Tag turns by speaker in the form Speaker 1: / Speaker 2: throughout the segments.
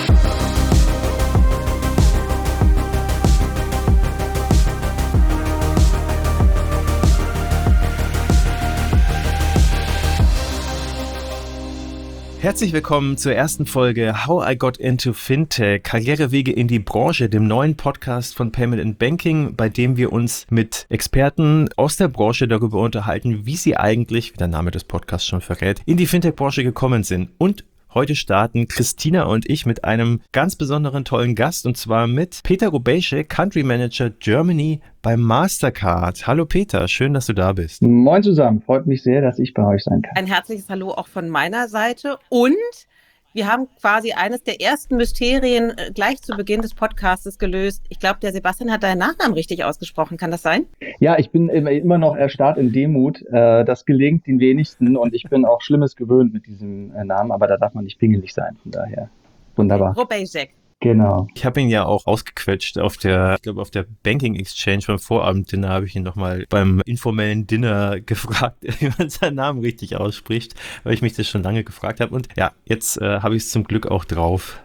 Speaker 1: Herzlich willkommen zur ersten Folge How I Got Into Fintech, Karrierewege in die Branche, dem neuen Podcast von Payment and Banking, bei dem wir uns mit Experten aus der Branche darüber unterhalten, wie sie eigentlich, wie der Name des Podcasts schon verrät, in die Fintech-Branche gekommen sind. Und heute starten Christina und ich mit einem ganz besonderen tollen Gast, und zwar mit Peter Rubeische, Country Manager Germany bei Mastercard. Hallo Peter, schön, dass du da bist.
Speaker 2: Moin zusammen, freut mich sehr, dass ich bei euch sein kann.
Speaker 3: Ein herzliches Hallo auch von meiner Seite, und wir haben quasi eines der ersten Mysterien gleich zu Beginn des Podcastes gelöst. Ich glaube, der Sebastian hat deinen Nachnamen richtig ausgesprochen. Kann das sein?
Speaker 2: Ja, ich bin immer noch erstarrt in Demut. Das gelingt den wenigsten, und ich bin auch Schlimmes gewöhnt mit diesem Namen, aber da darf man nicht pingelig sein, von daher wunderbar.
Speaker 3: Rubeische.
Speaker 2: Genau.
Speaker 1: Ich habe ihn ja auch ausgequetscht auf der Banking Exchange beim Vorabenddinner, habe ich ihn nochmal beim informellen Dinner gefragt, wie man seinen Namen richtig ausspricht, weil ich mich das schon lange gefragt habe. Und ja, jetzt habe ich es zum Glück auch drauf.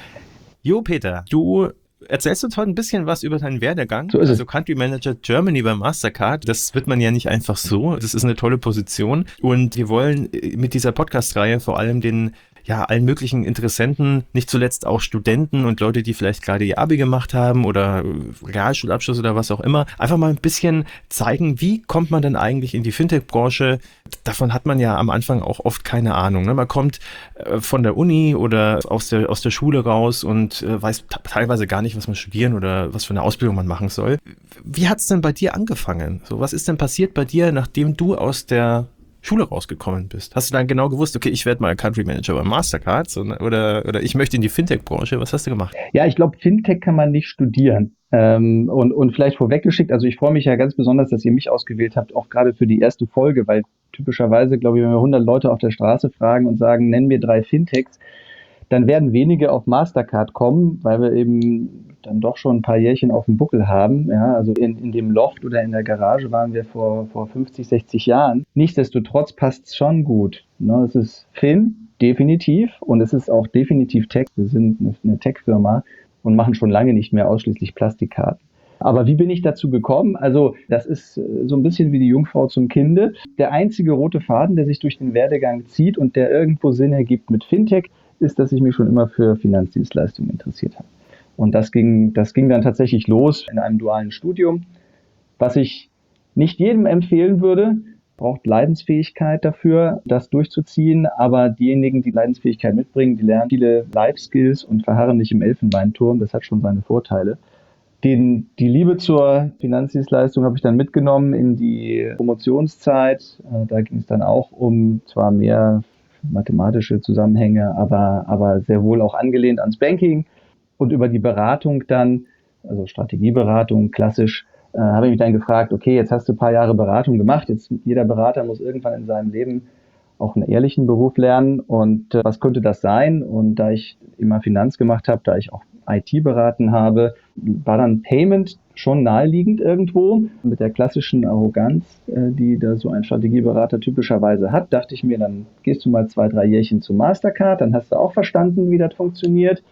Speaker 1: Jo, Peter, du erzählst uns heute ein bisschen was über deinen Werdegang.
Speaker 2: So ist es.
Speaker 1: Also Country Manager Germany bei Mastercard, das wird man ja nicht einfach so. Das ist eine tolle Position. Und wir wollen mit dieser Podcast-Reihe vor allem allen möglichen Interessenten, nicht zuletzt auch Studenten und Leute, die vielleicht gerade ihr Abi gemacht haben oder Realschulabschluss oder was auch immer, einfach mal ein bisschen zeigen, wie kommt man denn eigentlich in die Fintech-Branche? Davon hat man ja am Anfang auch oft keine Ahnung. Ne? Man kommt von der Uni oder aus der Schule raus und weiß teilweise gar nicht, was man studieren oder was für eine Ausbildung man machen soll. Wie hat es denn bei dir angefangen? So, was ist denn passiert bei dir, nachdem du aus der Schule rausgekommen bist? Hast du dann genau gewusst, okay, ich werde mal Country Manager bei Mastercard oder ich möchte in die Fintech-Branche? Was hast du gemacht?
Speaker 2: Ja, ich glaube, Fintech kann man nicht studieren. Und vielleicht vorweggeschickt, also ich freue mich ja ganz besonders, dass ihr mich ausgewählt habt, auch gerade für die erste Folge, weil typischerweise, glaube ich, wenn wir 100 Leute auf der Straße fragen und sagen, nenn mir 3 Fintechs, dann werden wenige auf Mastercard kommen, weil wir eben dann doch schon ein paar Jährchen auf dem Buckel haben. Ja, also in dem Loft oder in der Garage waren wir vor 50, 60 Jahren. Nichtsdestotrotz passt es schon gut. Ne, es ist Fin, definitiv, und es ist auch definitiv Tech. Wir sind eine Tech-Firma und machen schon lange nicht mehr ausschließlich Plastikkarten. Aber wie bin ich dazu gekommen? Also das ist so ein bisschen wie die Jungfrau zum Kinde. Der einzige rote Faden, der sich durch den Werdegang zieht und der irgendwo Sinn ergibt mit Fintech, ist, dass ich mich schon immer für Finanzdienstleistungen interessiert habe. Und das ging dann tatsächlich los in einem dualen Studium, was ich nicht jedem empfehlen würde. Braucht Leidensfähigkeit dafür, das durchzuziehen. Aber diejenigen, die Leidensfähigkeit mitbringen, die lernen viele Life-Skills und verharren nicht im Elfenbeinturm. Das hat schon seine Vorteile. Die Liebe zur Finanzdienstleistung habe ich dann mitgenommen in die Promotionszeit. Da ging es dann auch um zwar mehr mathematische Zusammenhänge, aber sehr wohl auch angelehnt ans Banking. Und über die Beratung dann, also Strategieberatung, klassisch, habe ich mich dann gefragt, okay, jetzt hast du ein paar Jahre Beratung gemacht, jetzt jeder Berater muss irgendwann in seinem Leben auch einen ehrlichen Beruf lernen, und was könnte das sein? Und da ich immer Finanz gemacht habe, da ich auch IT beraten habe, war dann Payment schon naheliegend irgendwo. Mit der klassischen Arroganz, die da so ein Strategieberater typischerweise hat, dachte ich mir, dann gehst du mal 2, 3 Jährchen zu Mastercard, dann hast du auch verstanden, wie das funktioniert.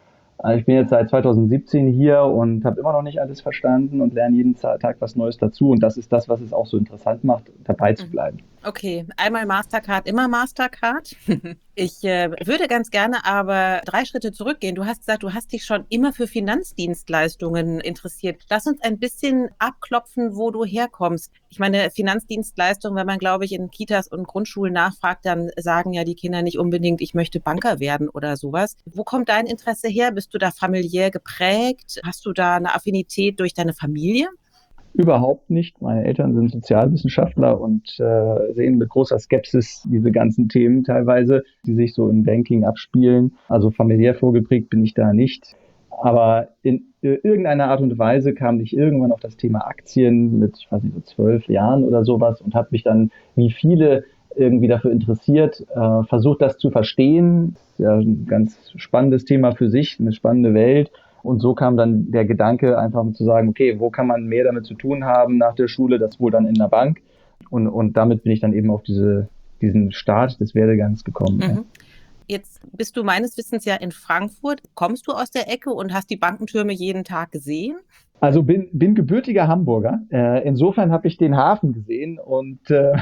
Speaker 2: Ich bin jetzt seit 2017 hier und habe immer noch nicht alles verstanden und lerne jeden Tag was Neues dazu. Und das ist das, was es auch so interessant macht, dabei zu bleiben.
Speaker 3: Okay, einmal Mastercard, immer Mastercard. Ich würde ganz gerne aber 3 Schritte zurückgehen. Du hast gesagt, du hast dich schon immer für Finanzdienstleistungen interessiert. Lass uns ein bisschen abklopfen, wo du herkommst. Ich meine, Finanzdienstleistungen, wenn man, glaube ich, in Kitas und Grundschulen nachfragt, dann sagen ja die Kinder nicht unbedingt, ich möchte Banker werden oder sowas. Wo kommt dein Interesse her? Bist du da familiär geprägt? Hast du da eine Affinität durch deine Familie?
Speaker 2: Überhaupt nicht. Meine Eltern sind Sozialwissenschaftler und sehen mit großer Skepsis diese ganzen Themen teilweise, die sich so im Banking abspielen. Also familiär vorgeprägt bin ich da nicht. Aber in irgendeiner Art und Weise kam ich irgendwann auf das Thema Aktien mit, ich weiß nicht, so 12 Jahren oder sowas, und habe mich dann, wie viele, irgendwie dafür interessiert, versucht, das zu verstehen. Das ist ja ein ganz spannendes Thema für sich, eine spannende Welt. Und so kam dann der Gedanke, einfach zu sagen, okay, wo kann man mehr damit zu tun haben nach der Schule, das wohl dann in der Bank. Und damit bin ich dann eben auf diesen Start des Werdegangs gekommen.
Speaker 3: Mhm. Jetzt bist du meines Wissens ja in Frankfurt. Kommst du aus der Ecke und hast die Bankentürme jeden Tag gesehen?
Speaker 2: Also bin gebürtiger Hamburger. Insofern habe ich den Hafen gesehen und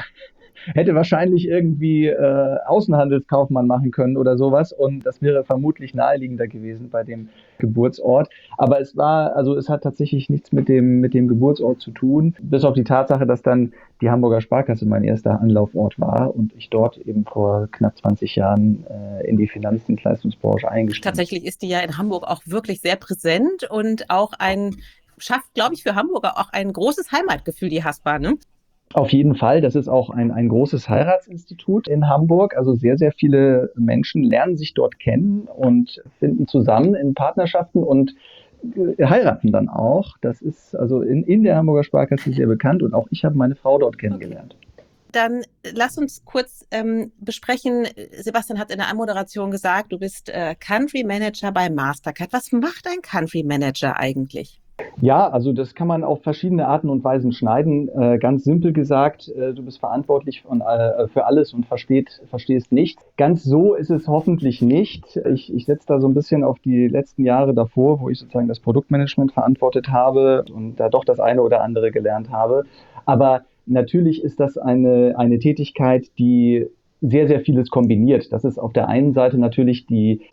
Speaker 2: hätte wahrscheinlich irgendwie Außenhandelskaufmann machen können oder sowas. Und das wäre vermutlich naheliegender gewesen bei dem Geburtsort. Aber es hat tatsächlich nichts mit dem Geburtsort zu tun. Bis auf die Tatsache, dass dann die Hamburger Sparkasse mein erster Anlaufort war und ich dort eben vor knapp 20 Jahren in die Finanzdienstleistungsbranche eingestiegen bin.
Speaker 3: Tatsächlich ist die ja in Hamburg auch wirklich sehr präsent und auch schafft, glaube ich, für Hamburger auch ein großes Heimatgefühl, die Haspa, ne?
Speaker 2: Auf jeden Fall. Das ist auch ein großes Heiratsinstitut in Hamburg. Also sehr, sehr viele Menschen lernen sich dort kennen und finden zusammen in Partnerschaften und heiraten dann auch. Das ist also in der Hamburger Sparkasse sehr bekannt und auch ich habe meine Frau dort kennengelernt.
Speaker 3: Dann lass uns kurz besprechen. Sebastian hat in der Anmoderation gesagt, du bist Country Manager bei Mastercard. Was macht ein Country Manager eigentlich?
Speaker 2: Ja, also das kann man auf verschiedene Arten und Weisen schneiden. Ganz simpel gesagt, du bist verantwortlich für alles und verstehst nichts. Ganz so ist es hoffentlich nicht. Ich setze da so ein bisschen auf die letzten Jahre davor, wo ich sozusagen das Produktmanagement verantwortet habe und da doch das eine oder andere gelernt habe. Aber natürlich ist das eine Tätigkeit, die sehr, sehr vieles kombiniert. Das ist auf der einen Seite natürlich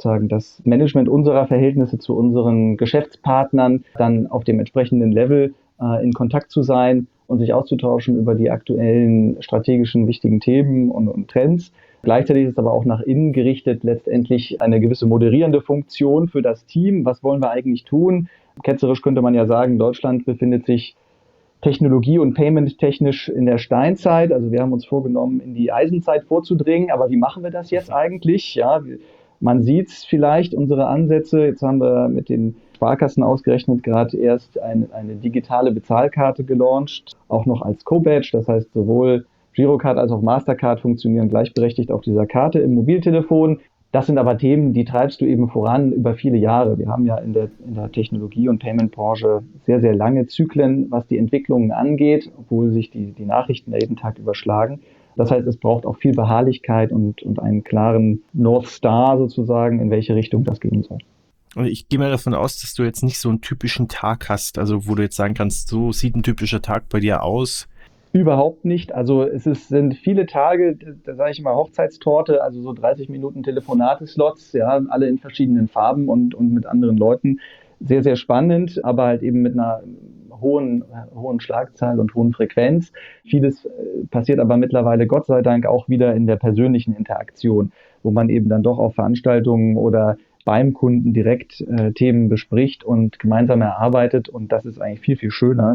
Speaker 2: das Management unserer Verhältnisse zu unseren Geschäftspartnern, dann auf dem entsprechenden Level in Kontakt zu sein und sich auszutauschen über die aktuellen strategischen wichtigen Themen und Trends. Gleichzeitig ist es aber auch nach innen gerichtet letztendlich eine gewisse moderierende Funktion für das Team. Was wollen wir eigentlich tun? Ketzerisch könnte man ja sagen, Deutschland befindet sich Technologie- und Payment-technisch in der Steinzeit. Also wir haben uns vorgenommen, in die Eisenzeit vorzudringen. Aber wie machen wir das jetzt eigentlich? Ja, man sieht es vielleicht, unsere Ansätze. Jetzt haben wir mit den Sparkassen ausgerechnet gerade erst eine digitale Bezahlkarte gelauncht, auch noch als Co-Badge. Das heißt, sowohl Girocard als auch Mastercard funktionieren gleichberechtigt auf dieser Karte im Mobiltelefon. Das sind aber Themen, die treibst du eben voran über viele Jahre. Wir haben ja in der Technologie- und Payment-Branche sehr, sehr lange Zyklen, was die Entwicklungen angeht, obwohl sich die Nachrichten jeden Tag überschlagen. Das heißt, es braucht auch viel Beharrlichkeit und einen klaren North Star sozusagen, in welche Richtung das gehen soll.
Speaker 1: Und ich gehe mal davon aus, dass du jetzt nicht so einen typischen Tag hast, also wo du jetzt sagen kannst, so sieht ein typischer Tag bei dir aus.
Speaker 2: Überhaupt nicht. Also sind viele Tage, da sage ich immer Hochzeitstorte, also so 30 Minuten Telefonate-Slots, ja, alle in verschiedenen Farben und mit anderen Leuten. Sehr, sehr spannend, aber halt eben mit einer hohen Schlagzahl und hohen Frequenz. Vieles passiert aber mittlerweile Gott sei Dank auch wieder in der persönlichen Interaktion, wo man eben dann doch auf Veranstaltungen oder beim Kunden direkt Themen bespricht und gemeinsam erarbeitet. Und das ist eigentlich viel, viel schöner.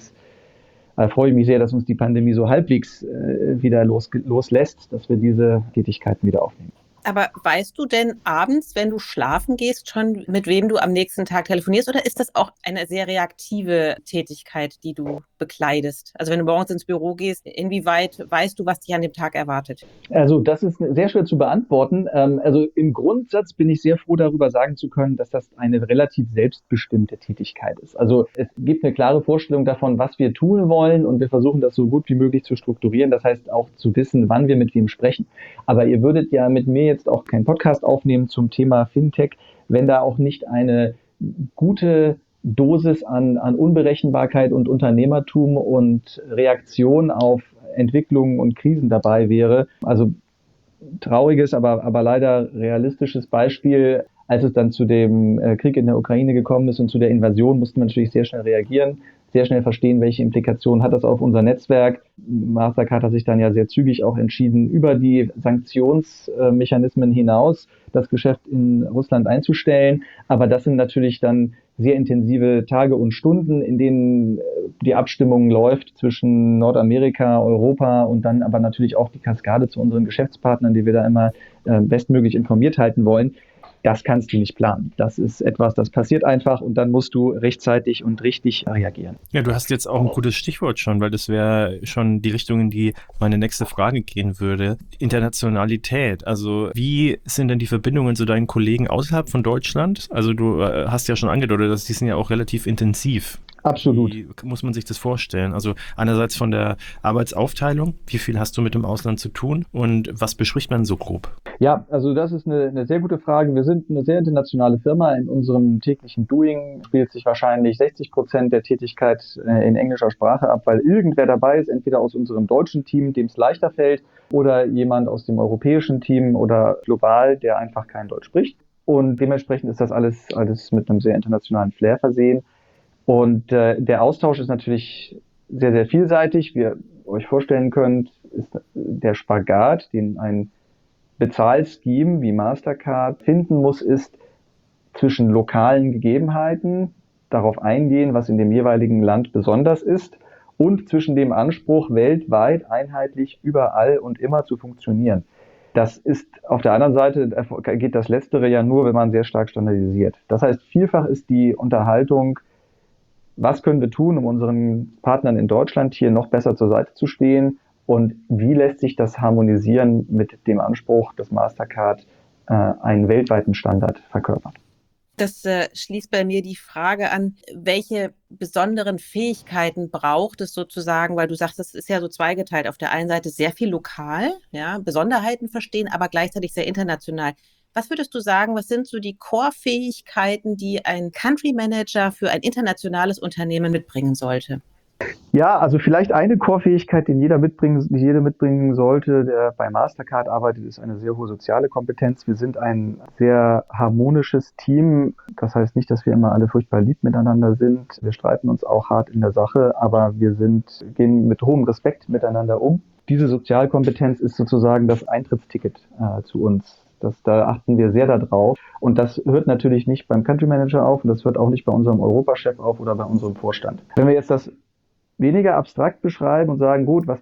Speaker 2: Da freue ich mich sehr, dass uns die Pandemie so halbwegs wieder loslässt, dass wir diese Tätigkeiten wieder aufnehmen.
Speaker 3: Aber weißt du denn abends, wenn du schlafen gehst, schon, mit wem du am nächsten Tag telefonierst? Oder ist das auch eine sehr reaktive Tätigkeit, die du bekleidest? Also wenn du morgens ins Büro gehst, inwieweit weißt du, was dich an dem Tag erwartet?
Speaker 2: Also das ist sehr schwer zu beantworten. Also im Grundsatz bin ich sehr froh darüber sagen zu können, dass das eine relativ selbstbestimmte Tätigkeit ist. Also es gibt eine klare Vorstellung davon, was wir tun wollen und wir versuchen das so gut wie möglich zu strukturieren. Das heißt auch zu wissen, wann wir mit wem sprechen. Aber ihr würdet ja mit mir jetzt auch keinen Podcast aufnehmen zum Thema Fintech, wenn da auch nicht eine gute Dosis an Unberechenbarkeit und Unternehmertum und Reaktion auf Entwicklungen und Krisen dabei wäre. Also trauriges, aber leider realistisches Beispiel. Als es dann zu dem Krieg in der Ukraine gekommen ist und zu der Invasion, mussten wir natürlich sehr schnell reagieren, sehr schnell verstehen, welche Implikationen hat das auf unser Netzwerk. Mastercard hat sich dann ja sehr zügig auch entschieden, über die Sanktionsmechanismen hinaus das Geschäft in Russland einzustellen. Aber das sind natürlich dann sehr intensive Tage und Stunden, in denen die Abstimmung läuft zwischen Nordamerika, Europa und dann aber natürlich auch die Kaskade zu unseren Geschäftspartnern, die wir da immer bestmöglich informiert halten wollen. Das kannst du nicht planen. Das ist etwas, das passiert einfach und dann musst du rechtzeitig und richtig reagieren.
Speaker 1: Ja, du hast jetzt auch ein gutes Stichwort schon, weil das wäre schon die Richtung, in die meine nächste Frage gehen würde. Internationalität. Also wie sind denn die Verbindungen zu deinen Kollegen außerhalb von Deutschland? Also du hast ja schon angedeutet, dass die sind ja auch relativ intensiv.
Speaker 2: Absolut.
Speaker 1: Wie muss man sich das vorstellen? Also einerseits von der Arbeitsaufteilung, wie viel hast du mit dem Ausland zu tun und was bespricht man so grob?
Speaker 2: Ja, also das ist eine sehr gute Frage. Wir sind eine sehr internationale Firma. In unserem täglichen Doing spielt sich wahrscheinlich 60% der Tätigkeit in englischer Sprache ab, weil irgendwer dabei ist, entweder aus unserem deutschen Team, dem es leichter fällt, oder jemand aus dem europäischen Team oder global, der einfach kein Deutsch spricht. Und dementsprechend ist das alles mit einem sehr internationalen Flair versehen. Und der Austausch ist natürlich sehr, sehr vielseitig. Wie ihr euch vorstellen könnt, ist der Spagat, den ein Bezahlscheme wie Mastercard finden muss, ist zwischen lokalen Gegebenheiten, darauf eingehen, was in dem jeweiligen Land besonders ist, und zwischen dem Anspruch, weltweit einheitlich überall und immer zu funktionieren. Das ist auf der anderen Seite, geht das Letztere ja nur, wenn man sehr stark standardisiert. Das heißt, vielfach ist die Unterhaltung, was können wir tun, um unseren Partnern in Deutschland hier noch besser zur Seite zu stehen und wie lässt sich das harmonisieren mit dem Anspruch, dass Mastercard einen weltweiten Standard verkörpert.
Speaker 3: Das schließt bei mir die Frage an, welche besonderen Fähigkeiten braucht es sozusagen, weil du sagst, das ist ja so zweigeteilt. Auf der einen Seite sehr viel lokal, ja, Besonderheiten verstehen, aber gleichzeitig sehr international. Was würdest du sagen, was sind so die Core-Fähigkeiten, die ein Country Manager für ein internationales Unternehmen mitbringen sollte?
Speaker 2: Ja, also vielleicht eine Core-Fähigkeit, die jeder mitbringen sollte, der bei Mastercard arbeitet, ist eine sehr hohe soziale Kompetenz. Wir sind ein sehr harmonisches Team. Das heißt nicht, dass wir immer alle furchtbar lieb miteinander sind. Wir streiten uns auch hart in der Sache, aber wir gehen mit hohem Respekt miteinander um. Diese Sozialkompetenz ist sozusagen das Eintrittsticket zu uns. Da achten wir sehr darauf. Und das hört natürlich nicht beim Country Manager auf und das hört auch nicht bei unserem Europachef auf oder bei unserem Vorstand. Wenn wir jetzt das weniger abstrakt beschreiben und sagen, gut, was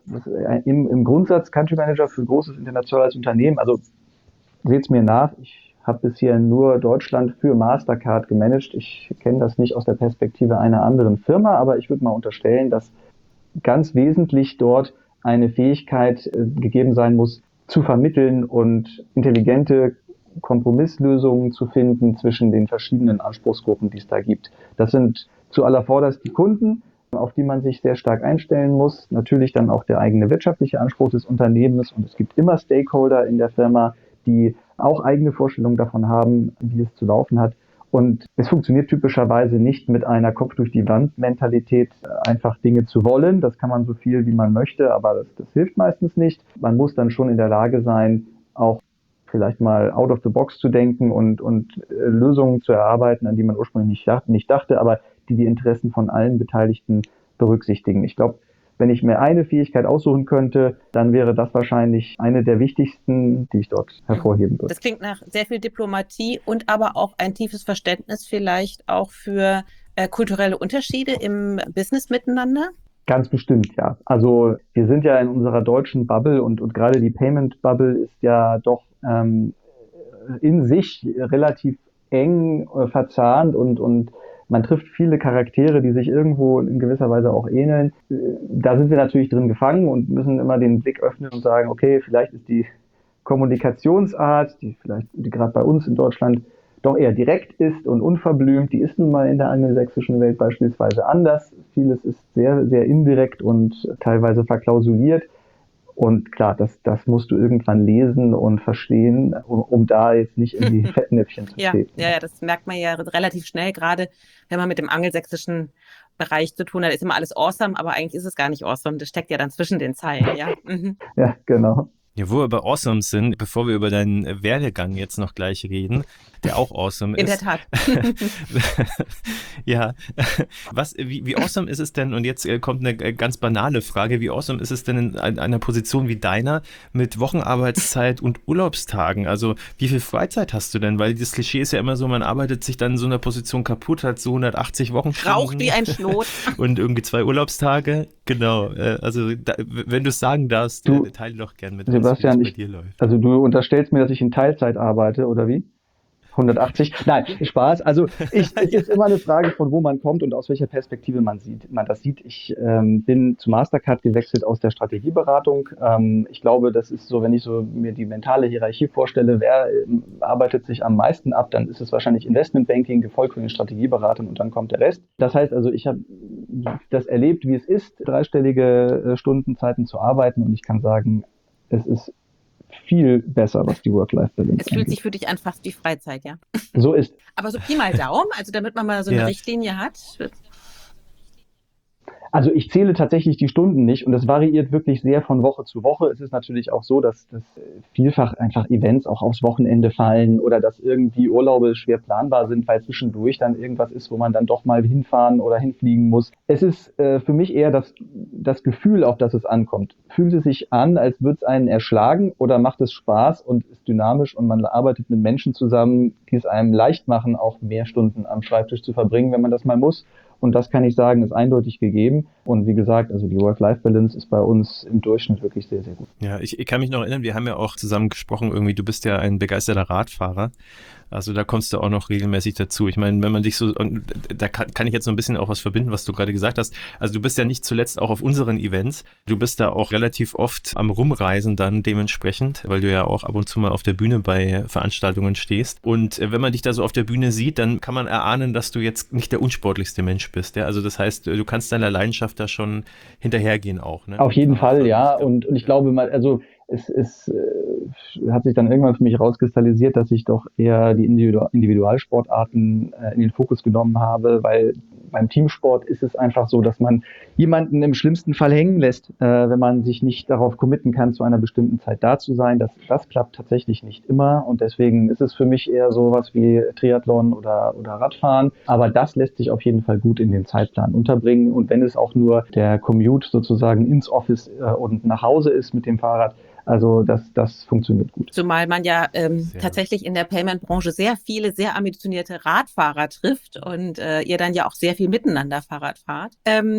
Speaker 2: im Grundsatz Country Manager für großes internationales Unternehmen, also seht's mir nach, ich habe bisher nur Deutschland für Mastercard gemanagt. Ich kenne das nicht aus der Perspektive einer anderen Firma, aber ich würde mal unterstellen, dass ganz wesentlich dort eine Fähigkeit gegeben sein muss, zu vermitteln und intelligente Kompromisslösungen zu finden zwischen den verschiedenen Anspruchsgruppen, die es da gibt. Das sind zuallervorderst die Kunden, auf die man sich sehr stark einstellen muss. Natürlich dann auch der eigene wirtschaftliche Anspruch des Unternehmens. Und es gibt immer Stakeholder in der Firma, die auch eigene Vorstellungen davon haben, wie es zu laufen hat. Und es funktioniert typischerweise nicht mit einer Kopf-durch-die-Wand-Mentalität, einfach Dinge zu wollen. Das kann man so viel, wie man möchte, aber das hilft meistens nicht. Man muss dann schon in der Lage sein, auch vielleicht mal out of the box zu denken und Lösungen zu erarbeiten, an die man ursprünglich nicht dachte, aber die Interessen von allen Beteiligten berücksichtigen. Ich glaube, wenn ich mir eine Fähigkeit aussuchen könnte, dann wäre das wahrscheinlich eine der wichtigsten, die ich dort hervorheben würde.
Speaker 3: Das klingt nach sehr viel Diplomatie und aber auch ein tiefes Verständnis vielleicht auch für kulturelle Unterschiede im Business miteinander.
Speaker 2: Ganz bestimmt, ja. Also wir sind ja in unserer deutschen Bubble und gerade die Payment Bubble ist ja doch in sich relativ eng verzahnt und man trifft viele Charaktere, die sich irgendwo in gewisser Weise auch ähneln. Da sind wir natürlich drin gefangen und müssen immer den Blick öffnen und sagen, okay, vielleicht ist die Kommunikationsart, die gerade bei uns in Deutschland doch eher direkt ist und unverblümt, die ist nun mal in der angelsächsischen Welt beispielsweise anders. Vieles ist sehr, sehr indirekt und teilweise verklausuliert. Und klar, das musst du irgendwann lesen und verstehen, um da jetzt nicht in die Fettnäpfchen zu treten.
Speaker 3: Ja, das merkt man ja relativ schnell, gerade wenn man mit dem angelsächsischen Bereich zu tun hat, ist immer alles awesome, aber eigentlich ist es gar nicht awesome. Das steckt ja dann zwischen den Zeilen, ja. Mhm.
Speaker 2: Ja, genau.
Speaker 1: Ja, wo wir bei Awesome sind, bevor wir über deinen Werdegang jetzt noch gleich reden, der auch awesome ist.
Speaker 3: In der Tat.
Speaker 1: Ja, wie awesome ist es denn, und jetzt kommt eine ganz banale Frage, wie awesome ist es denn in einer Position wie deiner mit Wochenarbeitszeit und Urlaubstagen? Also wie viel Freizeit hast du denn? Weil das Klischee ist ja immer so, man arbeitet sich dann in so einer Position kaputt, hat so 180 Wochenstunden.
Speaker 3: Raucht wie ein Schnot.
Speaker 1: Und irgendwie 2 Urlaubstage. Genau, also wenn du es sagen darfst, teile doch gerne mit uns,
Speaker 2: Sebastian,
Speaker 1: wie es bei dir läuft.
Speaker 2: Also du unterstellst mir, dass ich in Teilzeit arbeite, oder wie? 180? Nein, Spaß. Also es ist immer eine Frage, von wo man kommt und aus welcher Perspektive man das sieht. Ich bin zu Mastercard gewechselt aus der Strategieberatung. Ich glaube, das ist so, wenn ich so mir die mentale Hierarchie vorstelle, wer arbeitet sich am meisten ab, dann ist es wahrscheinlich Investmentbanking, gefolgt von den Strategieberatern und dann kommt der Rest. Das heißt also, ich habe das erlebt, wie es ist, dreistellige Stundenzeiten zu arbeiten, und ich kann sagen, es ist viel besser, was die Work-Life-Balance
Speaker 3: Es fühlt sich für dich an fast wie Freizeit, ja?
Speaker 2: So ist.
Speaker 3: Aber so Pi mal Daumen, also damit man mal so eine Richtlinie hat.
Speaker 2: Also ich zähle tatsächlich die Stunden nicht, und das variiert wirklich sehr von Woche zu Woche. Es ist natürlich auch so, dass vielfach einfach Events auch aufs Wochenende fallen oder dass irgendwie Urlaube schwer planbar sind, weil zwischendurch dann irgendwas ist, wo man dann doch mal hinfahren oder hinfliegen muss. Es ist für mich eher das Gefühl, auf das es ankommt. Fühlt es sich an, als würde es einen erschlagen, oder macht es Spaß und ist dynamisch und man arbeitet mit Menschen zusammen, die es einem leicht machen, auch mehr Stunden am Schreibtisch zu verbringen, wenn man das mal muss. Und das kann ich sagen, ist eindeutig gegeben. Und wie gesagt, also die Work-Life-Balance ist bei uns im Durchschnitt wirklich sehr, sehr gut.
Speaker 1: Ja, ich kann mich noch erinnern, wir haben ja auch zusammen gesprochen, irgendwie, du bist ja ein begeisterter Radfahrer. Also da kommst du auch noch regelmäßig dazu. Ich meine, wenn man dich so, und da kann ich jetzt so ein bisschen auch was verbinden, was du gerade gesagt hast. Also du bist ja nicht zuletzt auch auf unseren Events. Du bist da auch relativ oft am Rumreisen dann dementsprechend, weil du ja auch ab und zu mal auf der Bühne bei Veranstaltungen stehst. Und wenn man dich da so auf der Bühne sieht, dann kann man erahnen, dass du jetzt nicht der unsportlichste Mensch bist. Ja? Also das heißt, du kannst deiner Leidenschaft da schon hinterhergehen auch. Ne?
Speaker 2: Auf jeden Fall, ja. Und ich glaube mal, also es hat sich dann irgendwann für mich rauskristallisiert, dass ich doch eher die Individualsportarten in den Fokus genommen habe, weil beim Teamsport ist es einfach so, dass man jemanden im schlimmsten Fall hängen lässt, wenn man sich nicht darauf committen kann, zu einer bestimmten Zeit da zu sein. Das klappt tatsächlich nicht immer, und deswegen ist es für mich eher sowas wie Triathlon oder Radfahren. Aber das lässt sich auf jeden Fall gut in den Zeitplan unterbringen, und wenn es auch nur der Commute sozusagen ins Office und nach Hause ist mit dem Fahrrad, also das funktioniert gut.
Speaker 3: Zumal man ja tatsächlich in der Payment-Branche sehr viele, sehr ambitionierte Radfahrer trifft und ihr dann ja auch sehr viel miteinander Fahrrad fahrt.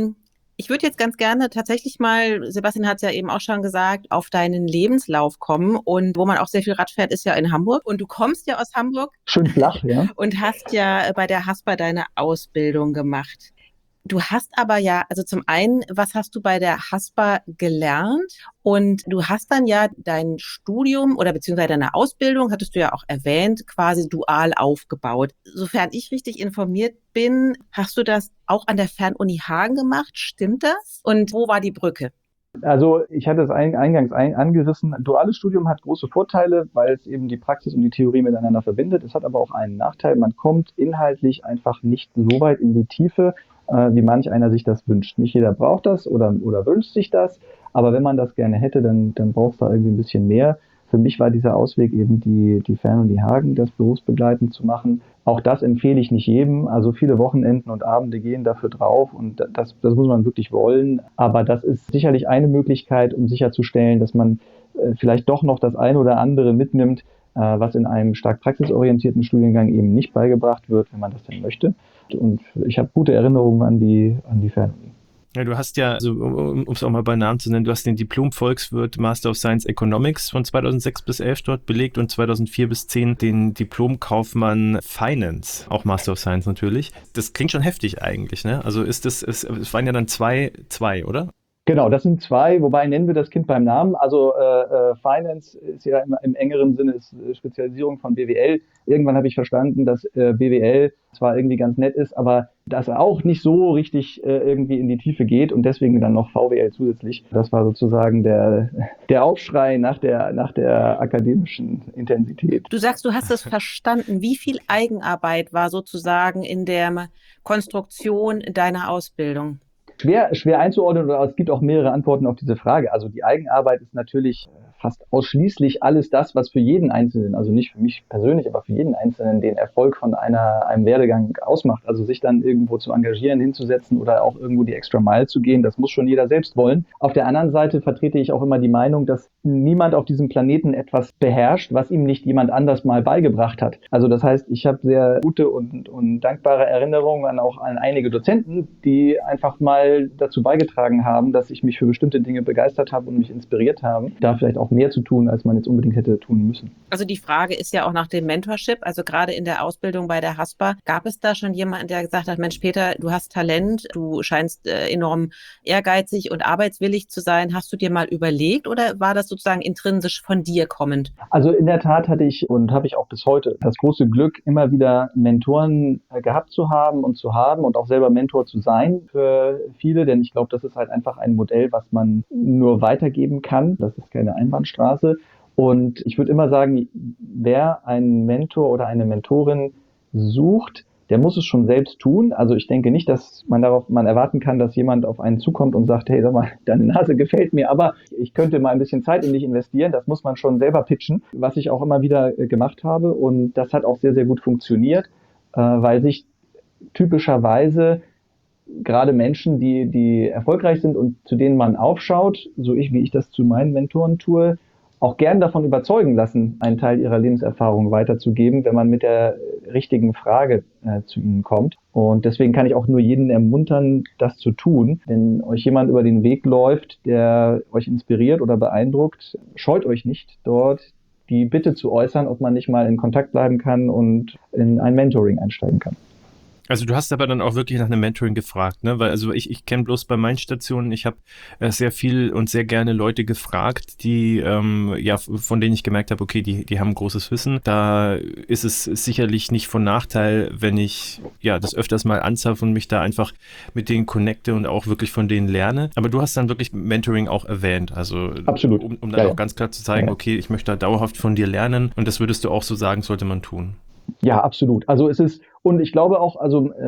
Speaker 3: Ich würde jetzt ganz gerne tatsächlich mal, Sebastian hat es ja eben auch schon gesagt, auf deinen Lebenslauf kommen, und wo man auch sehr viel Rad fährt, ist ja in Hamburg, und du kommst ja aus Hamburg.
Speaker 2: Schön flach, ja.
Speaker 3: Und hast ja bei der Haspa deine Ausbildung gemacht. Du hast aber ja, also zum einen, was hast du bei der Haspa gelernt? Und du hast dann ja dein Studium oder beziehungsweise deine Ausbildung, hattest du ja auch erwähnt, quasi dual aufgebaut. Sofern ich richtig informiert bin, hast du das auch an der Fernuni Hagen gemacht? Stimmt das? Und wo war die Brücke?
Speaker 2: Also ich hatte es eingangs angerissen. Duales Studium hat große Vorteile, weil es eben die Praxis und die Theorie miteinander verbindet. Es hat aber auch einen Nachteil. Man kommt inhaltlich einfach nicht so weit in die Tiefe, wie manch einer sich das wünscht. Nicht jeder braucht das oder wünscht sich das, aber wenn man das gerne hätte, dann braucht es da irgendwie ein bisschen mehr. Für mich war dieser Ausweg eben die Fernuni Hagen, das berufsbegleitend zu machen. Auch das empfehle ich nicht jedem. Also viele Wochenenden und Abende gehen dafür drauf, und das muss man wirklich wollen. Aber das ist sicherlich eine Möglichkeit, um sicherzustellen, dass man vielleicht doch noch das eine oder andere mitnimmt, was in einem stark praxisorientierten Studiengang eben nicht beigebracht wird, wenn man das denn möchte. Und ich habe gute Erinnerungen an die Fernuni.
Speaker 1: Ja, du hast ja, also, um es auch mal bei Namen zu nennen, du hast den Diplom-Volkswirt Master of Science Economics von 2006 bis 11 dort belegt und 2004 bis 10 den Diplom-Kaufmann Finance, auch Master of Science natürlich. Das klingt schon heftig eigentlich, ne? Also es waren ja dann zwei, oder?
Speaker 2: Genau, das sind zwei, wobei nennen wir das Kind beim Namen. Also Finance ist ja im engeren Sinne ist Spezialisierung von BWL. Irgendwann habe ich verstanden, dass BWL zwar irgendwie ganz nett ist, aber das auch nicht so richtig irgendwie in die Tiefe geht, und deswegen dann noch VWL zusätzlich. Das war sozusagen der Aufschrei nach der akademischen Intensität.
Speaker 3: Du sagst, du hast es verstanden. Wie viel Eigenarbeit war sozusagen in der Konstruktion deiner Ausbildung?
Speaker 2: Schwer einzuordnen, oder es gibt auch mehrere Antworten auf diese Frage. Also die Eigenarbeit ist natürlich fast ausschließlich alles das, was für jeden Einzelnen, also nicht für mich persönlich, aber für jeden Einzelnen den Erfolg von einem Werdegang ausmacht. Also sich dann irgendwo zu engagieren, hinzusetzen oder auch irgendwo die extra Mile zu gehen, das muss schon jeder selbst wollen. Auf der anderen Seite vertrete ich auch immer die Meinung, dass niemand auf diesem Planeten etwas beherrscht, was ihm nicht jemand anders mal beigebracht hat. Also das heißt, ich habe sehr gute und dankbare Erinnerungen auch an einige Dozenten, die einfach mal dazu beigetragen haben, dass ich mich für bestimmte Dinge begeistert habe und mich inspiriert haben, da vielleicht auch auch mehr zu tun, als man jetzt unbedingt hätte tun müssen.
Speaker 3: Also die Frage ist ja auch nach dem Mentorship. Also gerade in der Ausbildung bei der Haspa, gab es da schon jemanden, der gesagt hat, Mensch, Peter, du hast Talent, du scheinst enorm ehrgeizig und arbeitswillig zu sein. Hast du dir mal überlegt oder war das sozusagen intrinsisch von dir kommend?
Speaker 2: Also in der Tat hatte ich und habe ich auch bis heute das große Glück, immer wieder Mentoren gehabt zu haben und auch selber Mentor zu sein für viele, denn ich glaube, das ist halt einfach ein Modell, was man nur weitergeben kann. Das ist keine Einbahnstraße. Und ich würde immer sagen, wer einen Mentor oder eine Mentorin sucht, der muss es schon selbst tun. Also ich denke nicht, dass man erwarten kann, dass jemand auf einen zukommt und sagt, hey, sag mal, deine Nase gefällt mir, aber ich könnte mal ein bisschen Zeit in dich investieren. Das muss man schon selber pitchen, was ich auch immer wieder gemacht habe. Und das hat auch sehr, sehr gut funktioniert, weil sich typischerweise gerade Menschen, die erfolgreich sind und zu denen man aufschaut, wie ich das zu meinen Mentoren tue, auch gern davon überzeugen lassen, einen Teil ihrer Lebenserfahrung weiterzugeben, wenn man mit der richtigen Frage zu ihnen kommt. Und deswegen kann ich auch nur jeden ermuntern, das zu tun. Wenn euch jemand über den Weg läuft, der euch inspiriert oder beeindruckt, scheut euch nicht, dort die Bitte zu äußern, ob man nicht mal in Kontakt bleiben kann und in ein Mentoring einsteigen kann.
Speaker 1: Also du hast aber dann auch wirklich nach einem Mentoring gefragt, ne? Weil also ich kenne bloß bei meinen Stationen, ich habe sehr viel und sehr gerne Leute gefragt, die von denen ich gemerkt habe, okay, die haben großes Wissen. Da ist es sicherlich nicht von Nachteil, wenn ich das öfters mal anzapfe und mich da einfach mit denen connecte und auch wirklich von denen lerne. Aber du hast dann wirklich Mentoring auch erwähnt, also
Speaker 2: absolut,
Speaker 1: um dann auch ganz klar zu zeigen, okay, ich möchte da dauerhaft von dir lernen und das würdest du auch so sagen, sollte man tun.
Speaker 2: Ja, absolut. Also es ist, und ich glaube auch,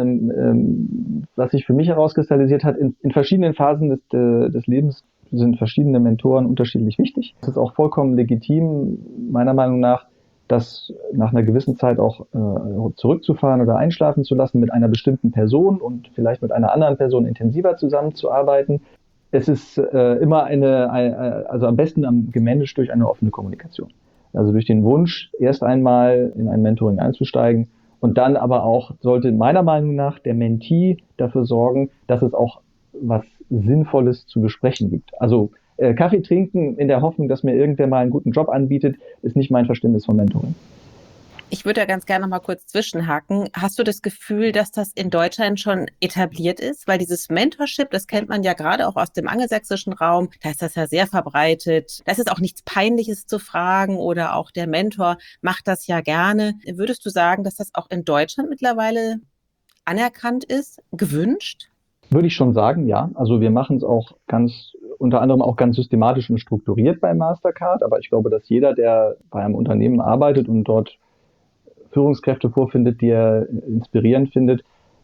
Speaker 2: was sich für mich herauskristallisiert hat, in verschiedenen Phasen des Lebens sind verschiedene Mentoren unterschiedlich wichtig. Es ist auch vollkommen legitim, meiner Meinung nach, das nach einer gewissen Zeit auch zurückzufahren oder einschlafen zu lassen mit einer bestimmten Person und vielleicht mit einer anderen Person intensiver zusammenzuarbeiten. Es ist immer also am besten gemanagt durch eine offene Kommunikation. Also durch den Wunsch, erst einmal in ein Mentoring einzusteigen und dann aber auch sollte meiner Meinung nach der Mentee dafür sorgen, dass es auch was Sinnvolles zu besprechen gibt. Also Kaffee trinken in der Hoffnung, dass mir irgendwer mal einen guten Job anbietet, ist nicht mein Verständnis von Mentoring.
Speaker 3: Ich würde ja ganz gerne noch mal kurz zwischenhaken. Hast du das Gefühl, dass das in Deutschland schon etabliert ist? Weil dieses Mentorship, das kennt man ja gerade auch aus dem angelsächsischen Raum. Da ist das ja sehr verbreitet. Da ist es auch nichts Peinliches zu fragen oder auch der Mentor macht das ja gerne. Würdest du sagen, dass das auch in Deutschland mittlerweile anerkannt ist, gewünscht?
Speaker 2: Würde ich schon sagen, ja. Also wir machen es auch unter anderem auch ganz systematisch und strukturiert bei Mastercard. Aber ich glaube, dass jeder, der bei einem Unternehmen arbeitet und dort Führungskräfte vorfindet, die er inspirierend findet,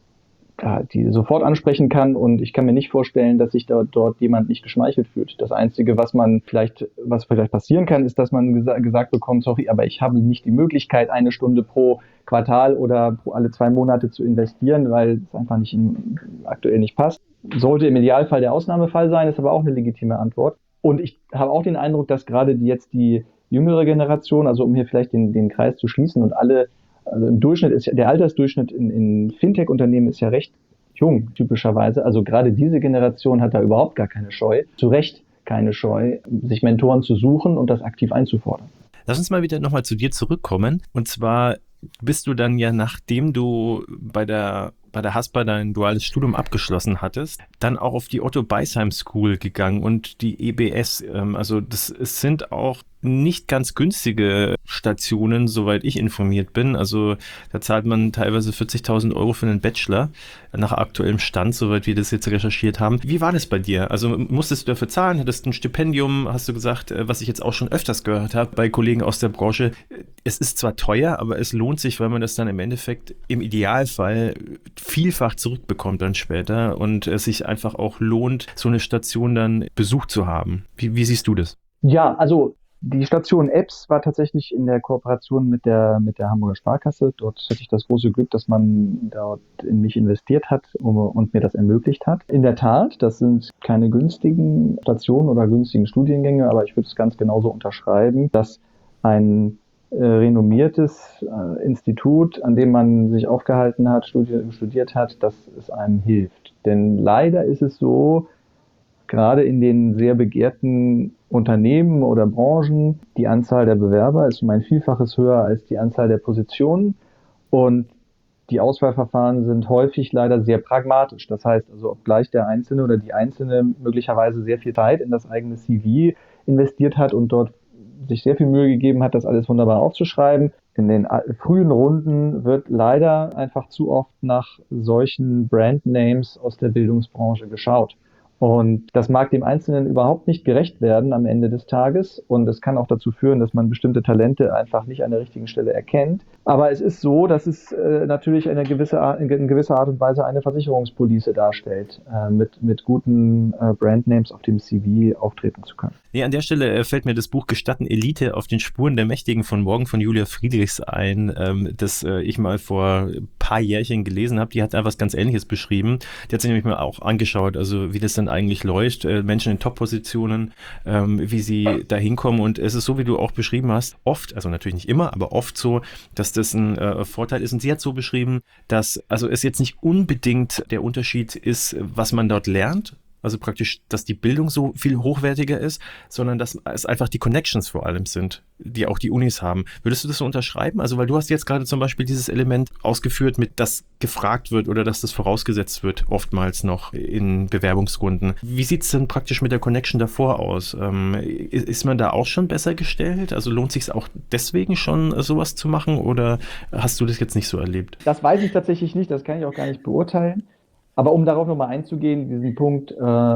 Speaker 2: die sofort ansprechen kann. Und ich kann mir nicht vorstellen, dass sich dort jemand nicht geschmeichelt fühlt. Das Einzige, was vielleicht passieren kann, ist, dass man gesagt bekommt, sorry, aber ich habe nicht die Möglichkeit, 1 Stunde pro Quartal oder alle 2 Monate zu investieren, weil es einfach aktuell nicht passt. Sollte im Idealfall der Ausnahmefall sein, ist aber auch eine legitime Antwort. Und ich habe auch den Eindruck, dass gerade die jüngere Generation, also um hier vielleicht den Kreis zu schließen und also im Durchschnitt der Altersdurchschnitt in Fintech-Unternehmen ist ja recht jung, typischerweise. Also gerade diese Generation hat da überhaupt gar keine Scheu, zu Recht keine Scheu, sich Mentoren zu suchen und das aktiv einzufordern.
Speaker 1: Lass uns mal wieder nochmal zu dir zurückkommen. Und zwar bist du dann ja, nachdem du bei der Haspa dein duales Studium abgeschlossen hattest, dann auch auf die Otto Beisheim School gegangen und die EBS. Also das sind auch nicht ganz günstige Stationen, soweit ich informiert bin. Also da zahlt man teilweise 40.000 € für einen Bachelor nach aktuellem Stand, soweit wir das jetzt recherchiert haben. Wie war das bei dir? Also musstest du dafür zahlen? Hattest du ein Stipendium? Hast du gesagt, was ich jetzt auch schon öfters gehört habe bei Kollegen aus der Branche, es ist zwar teuer, aber es lohnt sich, weil man das dann im Endeffekt im Idealfall vielfach zurückbekommt dann später und es sich einfach auch lohnt, so eine Station dann besucht zu haben. Wie siehst du das?
Speaker 2: Ja, also die Station EBS war tatsächlich in der Kooperation mit der Hamburger Sparkasse. Dort hatte ich das große Glück, dass man dort in mich investiert hat und mir das ermöglicht hat. In der Tat, das sind keine günstigen Stationen oder günstigen Studiengänge, aber ich würde es ganz genauso unterschreiben, dass ein renommiertes Institut, an dem man sich aufgehalten hat, studiert hat, dass es einem hilft. Denn leider ist es so, gerade in den sehr begehrten Unternehmen oder Branchen, die Anzahl der Bewerber ist um ein Vielfaches höher als die Anzahl der Positionen. Und die Auswahlverfahren sind häufig leider sehr pragmatisch. Das heißt also, obgleich der Einzelne oder die Einzelne möglicherweise sehr viel Zeit in das eigene CV investiert hat und dort sich sehr viel Mühe gegeben hat, das alles wunderbar aufzuschreiben, in den frühen Runden wird leider einfach zu oft nach solchen Brandnames aus der Bildungsbranche geschaut. Und das mag dem Einzelnen überhaupt nicht gerecht werden am Ende des Tages. Und es kann auch dazu führen, dass man bestimmte Talente einfach nicht an der richtigen Stelle erkennt. Aber es ist so, dass es natürlich in gewisser Art und Weise eine Versicherungspolice darstellt, mit guten Brandnames auf dem CV auftreten zu können.
Speaker 1: Nee, an der Stelle fällt mir das Buch Gestatten Elite auf den Spuren der Mächtigen von morgen von Julia Friedrichs ein, das ich mal vor ein paar Jährchen gelesen habe. Die hat da was ganz Ähnliches beschrieben. Die hat sich nämlich mal auch angeschaut, also wie das dann eigentlich läuft, Menschen in Top-Positionen, wie sie da hinkommen. Und es ist so, wie du auch beschrieben hast, oft, also natürlich nicht immer, aber oft so, dass das ein Vorteil ist. Und sie hat so beschrieben, dass also es jetzt nicht unbedingt der Unterschied ist, was man dort lernt, also praktisch, dass die Bildung so viel hochwertiger ist, sondern dass es einfach die Connections vor allem sind, die auch die Unis haben. Würdest du das so unterschreiben? Also, weil du hast jetzt gerade zum Beispiel dieses Element ausgeführt, mit das gefragt wird oder dass das vorausgesetzt wird, oftmals noch in Bewerbungsrunden. Wie sieht es denn praktisch mit der Connection davor aus? Ist man da auch schon besser gestellt? Also lohnt sich es auch deswegen schon, sowas zu machen, oder hast du das jetzt nicht so erlebt?
Speaker 2: Das weiß ich tatsächlich nicht, das kann ich auch gar nicht beurteilen. Aber um darauf nochmal einzugehen, diesen Punkt,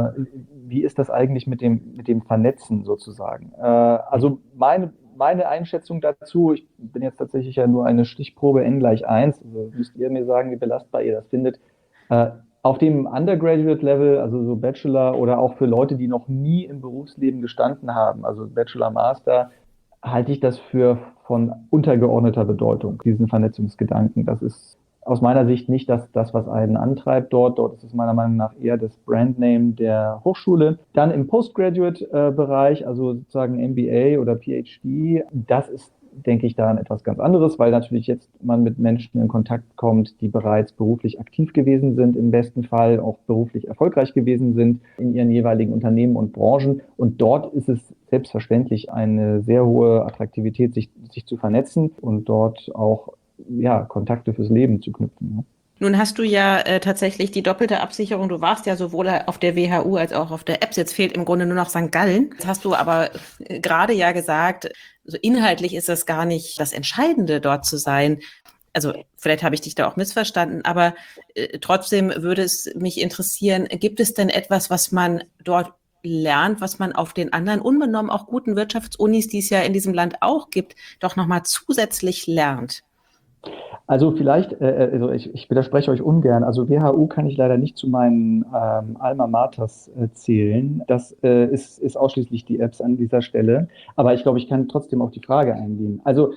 Speaker 2: wie ist das eigentlich mit dem Vernetzen sozusagen? Also meine Einschätzung dazu, ich bin jetzt tatsächlich ja nur eine Stichprobe n = 1, also müsst ihr mir sagen, wie belastbar ihr das findet. Auf dem Undergraduate-Level, also so Bachelor oder auch für Leute, die noch nie im Berufsleben gestanden haben, also Bachelor, Master, halte ich das für von untergeordneter Bedeutung, diesen Vernetzungsgedanken. Das ist aus meiner Sicht nicht das, was einen antreibt dort. Dort ist es meiner Meinung nach eher das Brandname der Hochschule. Dann im Postgraduate-Bereich, also sozusagen MBA oder PhD, das ist, denke ich, daran etwas ganz anderes, weil natürlich jetzt man mit Menschen in Kontakt kommt, die bereits beruflich aktiv gewesen sind, im besten Fall auch beruflich erfolgreich gewesen sind in ihren jeweiligen Unternehmen und Branchen. Und dort ist es selbstverständlich eine sehr hohe Attraktivität, sich zu vernetzen und dort auch Kontakte fürs Leben zu knüpfen. Ne?
Speaker 3: Nun hast du ja tatsächlich die doppelte Absicherung. Du warst ja sowohl auf der WHU als auch auf der EBS. Jetzt fehlt im Grunde nur noch St. Gallen. Das hast du aber gerade ja gesagt, also inhaltlich ist das gar nicht das Entscheidende, dort zu sein. Also vielleicht habe ich dich da auch missverstanden, aber trotzdem würde es mich interessieren, gibt es denn etwas, was man dort lernt, was man auf den anderen, unbenommen auch guten Wirtschaftsunis, die es ja in diesem Land auch gibt, doch nochmal zusätzlich lernt?
Speaker 2: Also vielleicht, also ich widerspreche euch ungern. Also WHU kann ich leider nicht zu meinen Alma Maters zählen. Das ist ausschließlich die EBS an dieser Stelle. Aber ich glaube, ich kann trotzdem auf die Frage eingehen. Also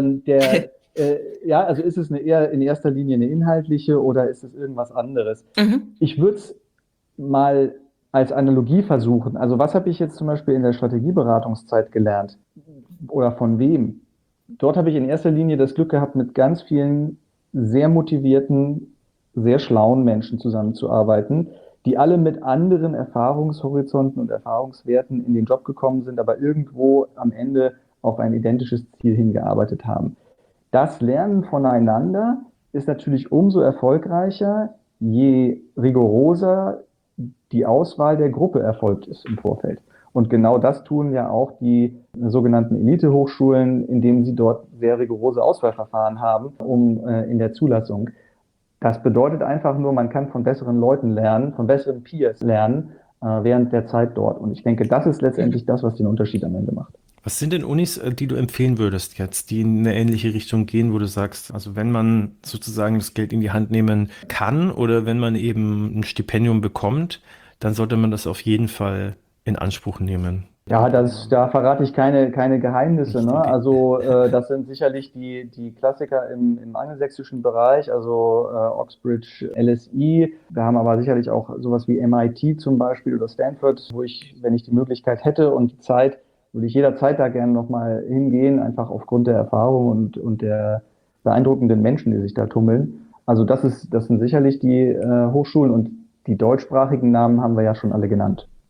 Speaker 2: also ist es eher in erster Linie eine inhaltliche oder ist es irgendwas anderes? Ich würde es mal als Analogie versuchen. Also was habe ich jetzt zum Beispiel in der Strategieberatungszeit gelernt? Oder von wem? Dort habe ich in erster Linie das Glück gehabt, mit ganz vielen sehr motivierten, sehr schlauen Menschen zusammenzuarbeiten, die alle mit anderen Erfahrungshorizonten und Erfahrungswerten in den Job gekommen sind, aber irgendwo am Ende auf ein identisches Ziel hingearbeitet haben. Das Lernen voneinander ist natürlich umso erfolgreicher, je rigoroser die Auswahl der Gruppe erfolgt ist im Vorfeld. Und genau das tun ja auch die sogenannten Elite-Hochschulen, indem sie dort sehr rigorose Auswahlverfahren haben, in der Zulassung. Das bedeutet einfach nur, man kann von besseren Leuten lernen, von besseren Peers lernen, während der Zeit dort. Und ich denke, das ist letztendlich das, was den Unterschied am Ende macht.
Speaker 1: Was sind denn Unis, die du empfehlen würdest jetzt, die in eine ähnliche Richtung gehen, wo du sagst, also wenn man sozusagen das Geld in die Hand nehmen kann oder wenn man eben ein Stipendium bekommt, dann sollte man das auf jeden Fall in Anspruch nehmen?
Speaker 2: Ja, da verrate ich keine Geheimnisse. Ne? Also das sind sicherlich die Klassiker im angelsächsischen Bereich, also Oxbridge, LSE. Wir haben aber sicherlich auch sowas wie MIT zum Beispiel oder Stanford, wo ich, wenn ich die Möglichkeit hätte und die Zeit, würde ich jederzeit da gerne nochmal hingehen, einfach aufgrund der Erfahrung und der beeindruckenden Menschen, die sich da tummeln. Also das sind sicherlich die Hochschulen, und die deutschsprachigen Namen haben wir ja schon alle genannt.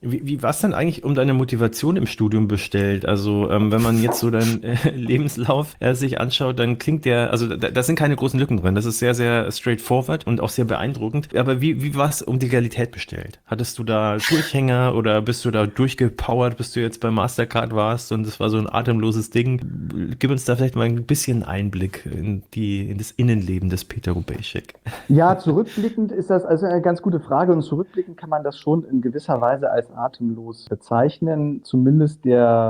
Speaker 1: Wie war es denn eigentlich um deine Motivation im Studium bestellt? Also wenn man jetzt so deinen Lebenslauf sich anschaut, dann klingt der, also da sind keine großen Lücken drin. Das ist sehr, sehr straightforward und auch sehr beeindruckend. Aber wie war es um die Realität bestellt? Hattest du da Durchhänger oder bist du da durchgepowert, bis du jetzt bei Mastercard warst und es war so ein atemloses Ding? Gib uns da vielleicht mal ein bisschen Einblick in das Innenleben des Peter Rubejšek.
Speaker 2: Ja, zurückblickend ist das also eine ganz gute Frage und zurückblickend kann man das schon in gewisser Weise als atemlos bezeichnen, zumindest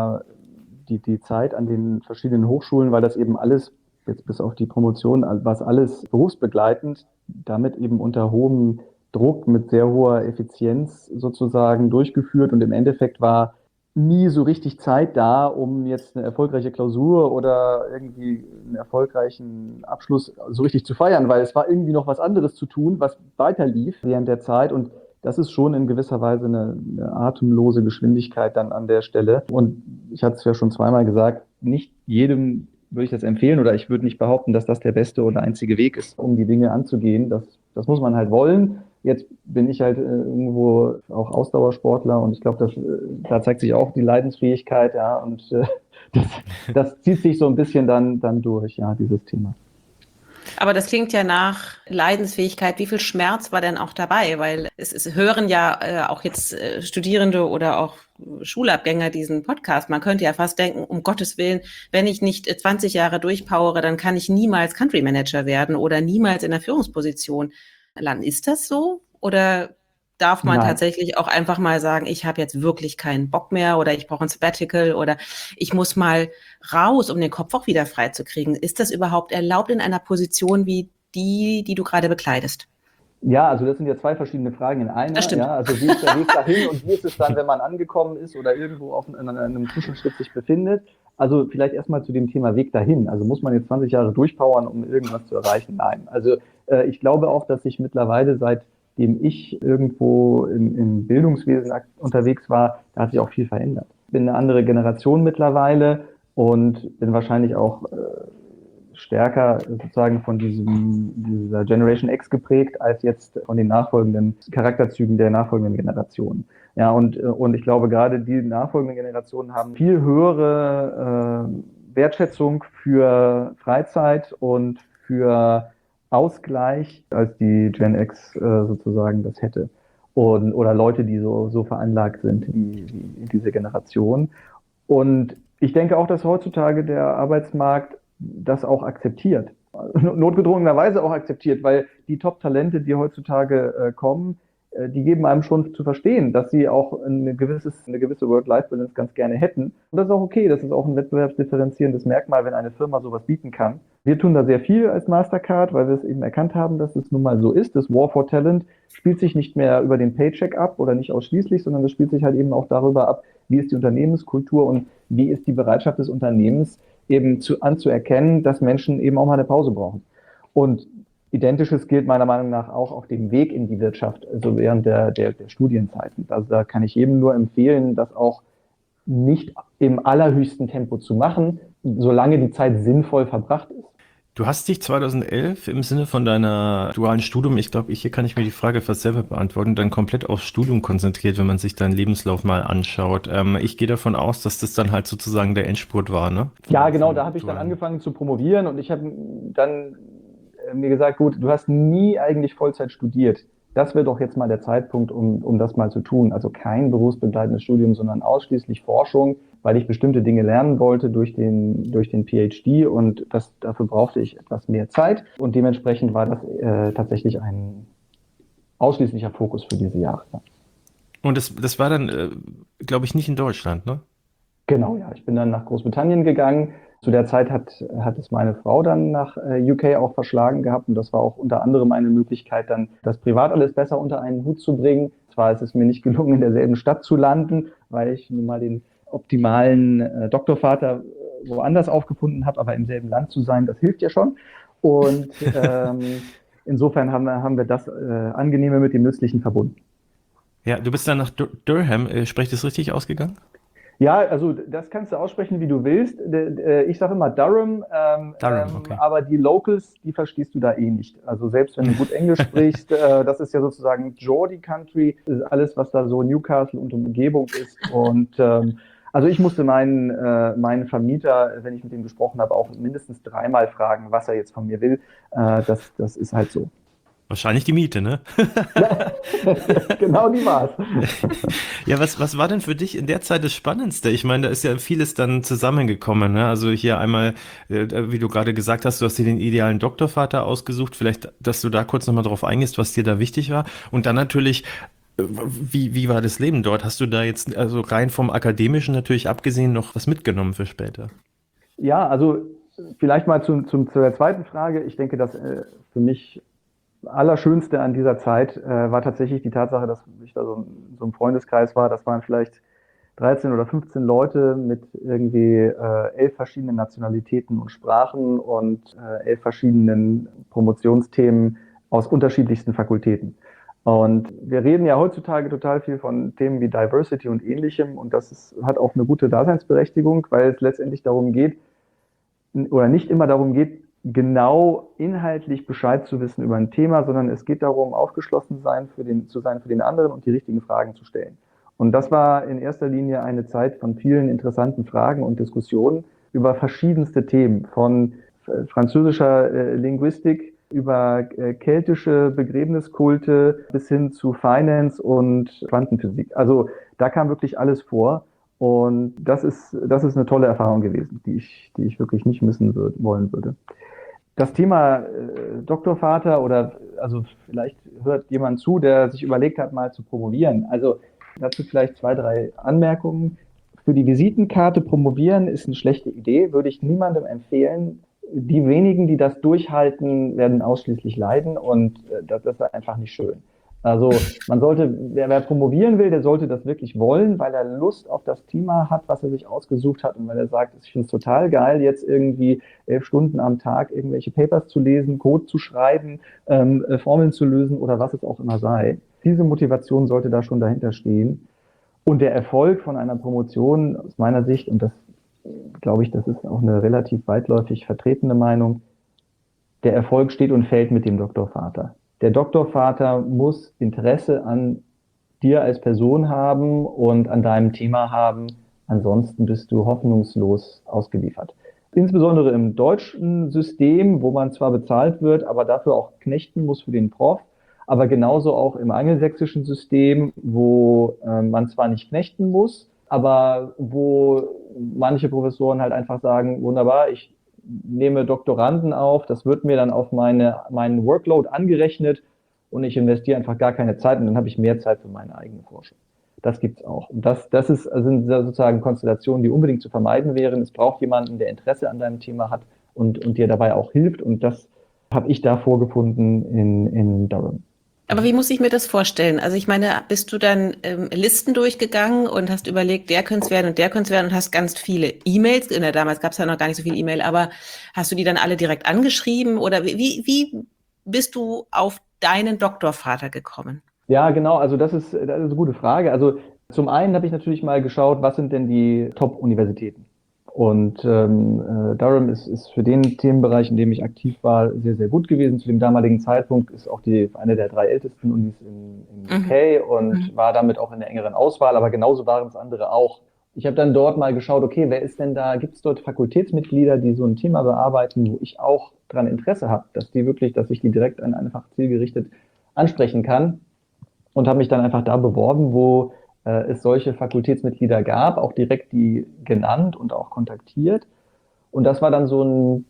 Speaker 2: die Zeit an den verschiedenen Hochschulen, weil das eben alles, jetzt bis auf die Promotion, was alles berufsbegleitend, damit eben unter hohem Druck mit sehr hoher Effizienz sozusagen durchgeführt und im Endeffekt war nie so richtig Zeit da, um jetzt eine erfolgreiche Klausur oder irgendwie einen erfolgreichen Abschluss so richtig zu feiern, weil es war irgendwie noch was anderes zu tun, was weiter lief während der Zeit und das ist schon in gewisser Weise eine atemlose Geschwindigkeit dann an der Stelle. Und ich hatte es ja schon zweimal gesagt, nicht jedem würde ich das empfehlen oder ich würde nicht behaupten, dass das der beste oder einzige Weg ist, um die Dinge anzugehen. Das muss man halt wollen. Jetzt bin ich halt irgendwo auch Ausdauersportler und ich glaube, da zeigt sich auch die Leidensfähigkeit, ja, und das zieht sich so ein bisschen dann durch, ja, dieses Thema.
Speaker 3: Aber das klingt ja nach Leidensfähigkeit. Wie viel Schmerz war denn auch dabei? Weil es hören ja auch jetzt Studierende oder auch Schulabgänger diesen Podcast. Man könnte ja fast denken, um Gottes Willen, wenn ich nicht 20 Jahre durchpowere, dann kann ich niemals Country Manager werden oder niemals in der Führungsposition landen. Ist das so? Oder darf man
Speaker 2: Nein.
Speaker 3: tatsächlich auch einfach mal sagen, ich habe jetzt wirklich keinen Bock mehr oder ich brauche ein Sabbatical oder ich muss mal raus, um den Kopf auch wieder frei zu kriegen? Ist das überhaupt erlaubt in einer Position wie die du gerade bekleidest?
Speaker 2: Ja, also das sind ja zwei verschiedene Fragen in einer.
Speaker 3: Das stimmt.
Speaker 2: Ja, also wie ist der Weg dahin und wie ist es dann, wenn man angekommen ist oder irgendwo an einem Zwischenschritt sich befindet? Also vielleicht erstmal zu dem Thema Weg dahin. Also muss man jetzt 20 Jahre durchpowern, um irgendwas zu erreichen? Nein. Also ich glaube auch, dass sich mittlerweile, seitdem ich irgendwo im Bildungswesen unterwegs war, da hat sich auch viel verändert. Ich bin eine andere Generation mittlerweile und bin wahrscheinlich auch stärker sozusagen von dieser Generation X geprägt, als jetzt von den nachfolgenden Charakterzügen der nachfolgenden Generationen. Ja, und ich glaube, gerade die nachfolgenden Generationen haben viel höhere Wertschätzung für Freizeit und für Ausgleich, als die Gen X sozusagen das hätte. Oder Leute, die so veranlagt sind wie diese Generation. Und ich denke auch, dass heutzutage der Arbeitsmarkt das auch akzeptiert. Notgedrungenerweise auch akzeptiert, weil die Top-Talente, die heutzutage kommen, die geben einem schon zu verstehen, dass sie auch eine gewisse Work-Life-Balance ganz gerne hätten. Und das ist auch okay, das ist auch ein wettbewerbsdifferenzierendes Merkmal, wenn eine Firma sowas bieten kann. Wir tun da sehr viel als Mastercard, weil wir es eben erkannt haben, dass es nun mal so ist. Das War for Talent spielt sich nicht mehr über den Paycheck ab oder nicht ausschließlich, sondern es spielt sich halt eben auch darüber ab, wie ist die Unternehmenskultur und wie ist die Bereitschaft des Unternehmens, eben anzuerkennen, dass Menschen eben auch mal eine Pause brauchen. Und Identisches gilt meiner Meinung nach auch auf dem Weg in die Wirtschaft, also während der Studienzeiten. Also da kann ich jedem nur empfehlen, das auch nicht im allerhöchsten Tempo zu machen, solange die Zeit sinnvoll verbracht ist.
Speaker 1: Du hast dich 2011 im Sinne von deiner dualen Studium, ich glaube, hier kann ich mir die Frage fast selber beantworten, dann komplett aufs Studium konzentriert, wenn man sich deinen Lebenslauf mal anschaut. Ich gehe davon aus, dass das dann halt sozusagen der Endspurt war, ne?
Speaker 2: Ja, genau, da habe ich dann angefangen zu promovieren und ich habe dann mir gesagt, gut, du hast nie eigentlich Vollzeit studiert. Das wäre doch jetzt mal der Zeitpunkt, um das mal zu tun. Also kein berufsbegleitendes Studium, sondern ausschließlich Forschung, weil ich bestimmte Dinge lernen wollte durch den PhD und dafür brauchte ich etwas mehr Zeit und dementsprechend war das tatsächlich ein ausschließlicher Fokus für diese Jahre.
Speaker 1: Und das war dann, glaube ich, nicht in Deutschland, ne?
Speaker 2: Genau, ja. Ich bin dann nach Großbritannien gegangen. Zu der Zeit hat es meine Frau dann nach UK auch verschlagen gehabt und das war auch unter anderem eine Möglichkeit, dann das privat alles besser unter einen Hut zu bringen. Zwar ist es mir nicht gelungen, in derselben Stadt zu landen, weil ich nun mal den optimalen Doktorvater woanders aufgefunden habe, aber im selben Land zu sein, das hilft ja schon. Und insofern haben wir das Angenehme mit dem Nützlichen verbunden.
Speaker 1: Ja, du bist dann nach Durham, spreche ich das richtig ausgegangen?
Speaker 2: Ja, also das kannst du aussprechen, wie du willst. Ich sage immer Durham,
Speaker 1: Durham, okay.
Speaker 2: aber die Locals, die verstehst du da eh nicht. Also selbst wenn du gut Englisch sprichst, das ist ja sozusagen Geordie Country, ist alles, was da so Newcastle und Umgebung ist. Und also ich musste meinen Vermieter, wenn ich mit ihm gesprochen habe, auch mindestens 3-mal fragen, was er jetzt von mir will. Das ist halt so.
Speaker 1: Wahrscheinlich die Miete, ne?
Speaker 2: Genau die war's.
Speaker 1: Ja, was war denn für dich in der Zeit das Spannendste? Ich meine, da ist ja vieles dann zusammengekommen, ne? Also hier einmal, wie du gerade gesagt hast, du hast dir den idealen Doktorvater ausgesucht. Vielleicht, dass du da kurz nochmal drauf eingehst, was dir da wichtig war. Und dann natürlich, wie war das Leben dort? Hast du da jetzt, also rein vom Akademischen natürlich abgesehen, noch was mitgenommen für später?
Speaker 2: Ja, also vielleicht mal zu der zweiten Frage. Ich denke, dass für mich Allerschönste an dieser Zeit war tatsächlich die Tatsache, dass ich da so im Freundeskreis war. Das waren vielleicht 13 oder 15 Leute mit irgendwie 11 verschiedenen Nationalitäten und Sprachen und 11 verschiedenen Promotionsthemen aus unterschiedlichsten Fakultäten. Und wir reden ja heutzutage total viel von Themen wie Diversity und Ähnlichem und hat auch eine gute Daseinsberechtigung, weil es letztendlich darum geht, oder nicht immer darum geht, genau inhaltlich Bescheid zu wissen über ein Thema, sondern es geht darum, aufgeschlossen zu sein für den anderen und die richtigen Fragen zu stellen. Und das war in erster Linie eine Zeit von vielen interessanten Fragen und Diskussionen über verschiedenste Themen, von französischer Linguistik über keltische Begräbniskulte bis hin zu Finance und Quantenphysik. Also da kam wirklich alles vor. Und das ist eine tolle Erfahrung gewesen, die ich wirklich nicht wollen würde. Das Thema Doktorvater also vielleicht hört jemand zu, der sich überlegt hat, mal zu promovieren. Also dazu vielleicht 2, 3 Anmerkungen. Für die Visitenkarte promovieren ist eine schlechte Idee, würde ich niemandem empfehlen. Die wenigen, die das durchhalten, werden ausschließlich leiden und das ist einfach nicht schön. Also wer promovieren will, der sollte das wirklich wollen, weil er Lust auf das Thema hat, was er sich ausgesucht hat und weil er sagt, ich finde es total geil, jetzt irgendwie 11 Stunden am Tag irgendwelche Papers zu lesen, Code zu schreiben, Formeln zu lösen oder was es auch immer sei. Diese Motivation sollte da schon dahinter stehen. Und der Erfolg von einer Promotion aus meiner Sicht, und das glaube ich, das ist auch eine relativ weitläufig vertretene Meinung, der Erfolg steht und fällt mit dem Doktorvater. Der Doktorvater muss Interesse an dir als Person haben und an deinem Thema haben. Ansonsten bist du hoffnungslos ausgeliefert. Insbesondere im deutschen System, wo man zwar bezahlt wird, aber dafür auch knechten muss für den Prof, aber genauso auch im angelsächsischen System, wo man zwar nicht knechten muss, aber wo manche Professoren halt einfach sagen, wunderbar, ich nehme Doktoranden auf, das wird mir dann auf meinen Workload angerechnet und ich investiere einfach gar keine Zeit und dann habe ich mehr Zeit für meine eigene Forschung. Das gibt's auch. Und das sind sozusagen Konstellationen, die unbedingt zu vermeiden wären. Es braucht jemanden, der Interesse an deinem Thema hat und dir dabei auch hilft. Und das habe ich da vorgefunden in Durham.
Speaker 3: Aber wie muss ich mir das vorstellen? Also ich meine, bist du dann Listen durchgegangen und hast überlegt, der könnte es werden und der könnte es werden und hast ganz viele E-Mails, damals gab es ja noch gar nicht so viel E-Mail, aber hast du die dann alle direkt angeschrieben oder wie bist du auf deinen Doktorvater gekommen?
Speaker 2: Ja, genau, also das ist eine gute Frage. Also zum einen habe ich natürlich mal geschaut, was sind denn die Top-Universitäten? Und Durham ist für den Themenbereich, in dem ich aktiv war, sehr, sehr gut gewesen. Zu dem damaligen Zeitpunkt ist auch eine der 3 ältesten Unis in UK und war damit auch in der engeren Auswahl, aber genauso waren es andere auch. Ich habe dann dort mal geschaut, okay, wer ist denn da? Gibt es dort Fakultätsmitglieder, die so ein Thema bearbeiten, wo ich auch daran Interesse habe, dass ich die direkt an einfach zielgerichtet ansprechen kann? Und habe mich dann einfach da beworben, wo es solche Fakultätsmitglieder gab, auch direkt die genannt und auch kontaktiert. Und das war dann so ein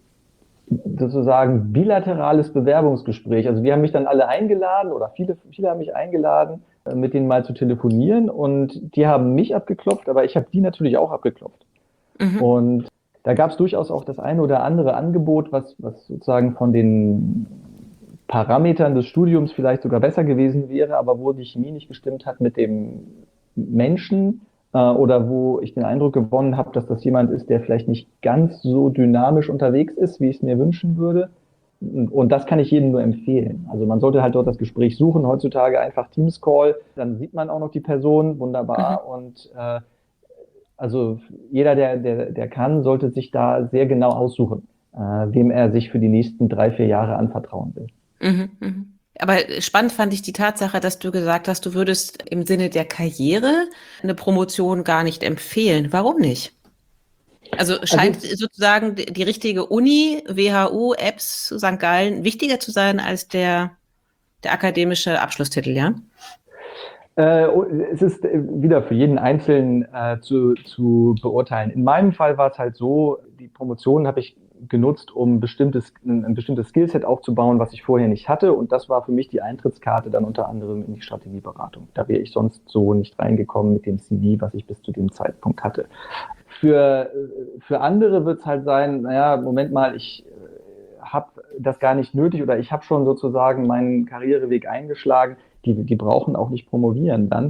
Speaker 2: sozusagen bilaterales Bewerbungsgespräch. Also die haben mich dann alle eingeladen oder viele haben mich eingeladen, mit denen mal zu telefonieren und die haben mich abgeklopft, aber ich habe die natürlich auch abgeklopft. Mhm. Und da gab es durchaus auch das eine oder andere Angebot, was sozusagen von den Parametern des Studiums vielleicht sogar besser gewesen wäre, aber wo die Chemie nicht gestimmt hat mit dem Menschen oder wo ich den Eindruck gewonnen habe, dass das jemand ist, der vielleicht nicht ganz so dynamisch unterwegs ist, wie ich es mir wünschen würde. Und das kann ich jedem nur empfehlen. Also man sollte halt dort das Gespräch suchen. Heutzutage einfach Teams Call, dann sieht man auch noch die Person, wunderbar. Mhm. Und Also jeder, der kann, sollte sich da sehr genau aussuchen, wem er sich für die nächsten 3, 4 Jahre anvertrauen will.
Speaker 3: Mhm, mhm. Aber spannend fand ich die Tatsache, dass du gesagt hast, du würdest im Sinne der Karriere eine Promotion gar nicht empfehlen. Warum nicht? Also
Speaker 2: Also
Speaker 3: scheint sozusagen die richtige Uni, WHU, EBS, St. Gallen wichtiger zu sein als der akademische Abschlusstitel, ja?
Speaker 2: Es ist wieder für jeden Einzelnen zu beurteilen. In meinem Fall war es halt so, die Promotion habe ich genutzt, um ein bestimmtes Skillset aufzubauen, was ich vorher nicht hatte. Und das war für mich die Eintrittskarte dann unter anderem in die Strategieberatung. Da wäre ich sonst so nicht reingekommen mit dem CV, was ich bis zu dem Zeitpunkt hatte. Für andere wird es halt sein, naja, Moment mal, ich habe das gar nicht nötig oder ich habe schon sozusagen meinen Karriereweg eingeschlagen. Die brauchen auch nicht promovieren dann.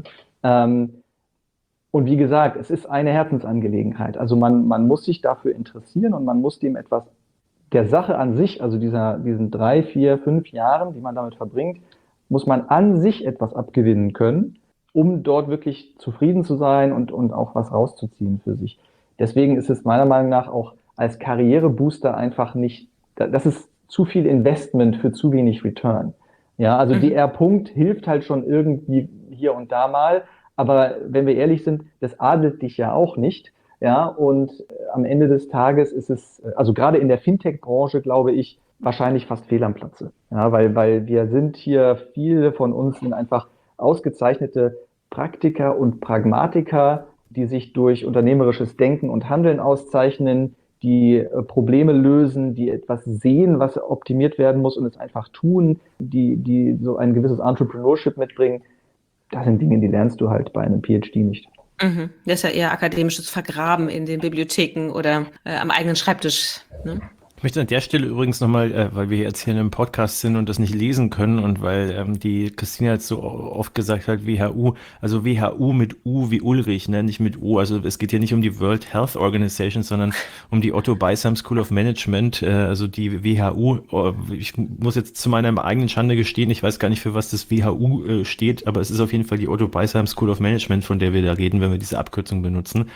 Speaker 2: Und wie gesagt, es ist eine Herzensangelegenheit. Also man muss sich dafür interessieren und man muss dem etwas der Sache an sich, also diesen 3, 4, 5 Jahren, die man damit verbringt, muss man an sich etwas abgewinnen können, um dort wirklich zufrieden zu sein und auch was rauszuziehen für sich. Deswegen ist es meiner Meinung nach auch als Karrierebooster einfach nicht, das ist zu viel Investment für zu wenig Return. Ja, also
Speaker 3: Mhm.
Speaker 2: DR-Punkt hilft halt schon irgendwie hier und da mal, aber wenn wir ehrlich sind, das adelt dich ja auch nicht. Ja, und am Ende des Tages ist es, also gerade in der Fintech-Branche, glaube ich, wahrscheinlich fast fehl am Platze. Ja, weil wir sind hier, viele von uns sind einfach ausgezeichnete Praktiker und Pragmatiker, die sich durch unternehmerisches Denken und Handeln auszeichnen, die Probleme lösen, die etwas sehen, was optimiert werden muss und es einfach tun, die so ein gewisses Entrepreneurship mitbringen. Das sind Dinge, die lernst du halt bei einem PhD nicht.
Speaker 3: Mhm. Das ist ja eher akademisches Vergraben in den Bibliotheken oder am eigenen Schreibtisch. Ne?
Speaker 1: Ich möchte an der Stelle übrigens nochmal, weil wir jetzt hier in einem Podcast sind und das nicht lesen können und weil die Christina jetzt so oft gesagt hat, WHU, also WHU mit U wie Ulrich, ne, nicht mit O. Also es geht hier nicht um die World Health Organization, sondern um die Otto Beisam School of Management, also die WHU. Ich muss jetzt zu meiner eigenen Schande gestehen, ich weiß gar nicht, für was das WHU steht, aber es ist auf jeden Fall die Otto Beisam School of Management, von der wir da reden, wenn wir diese Abkürzung benutzen.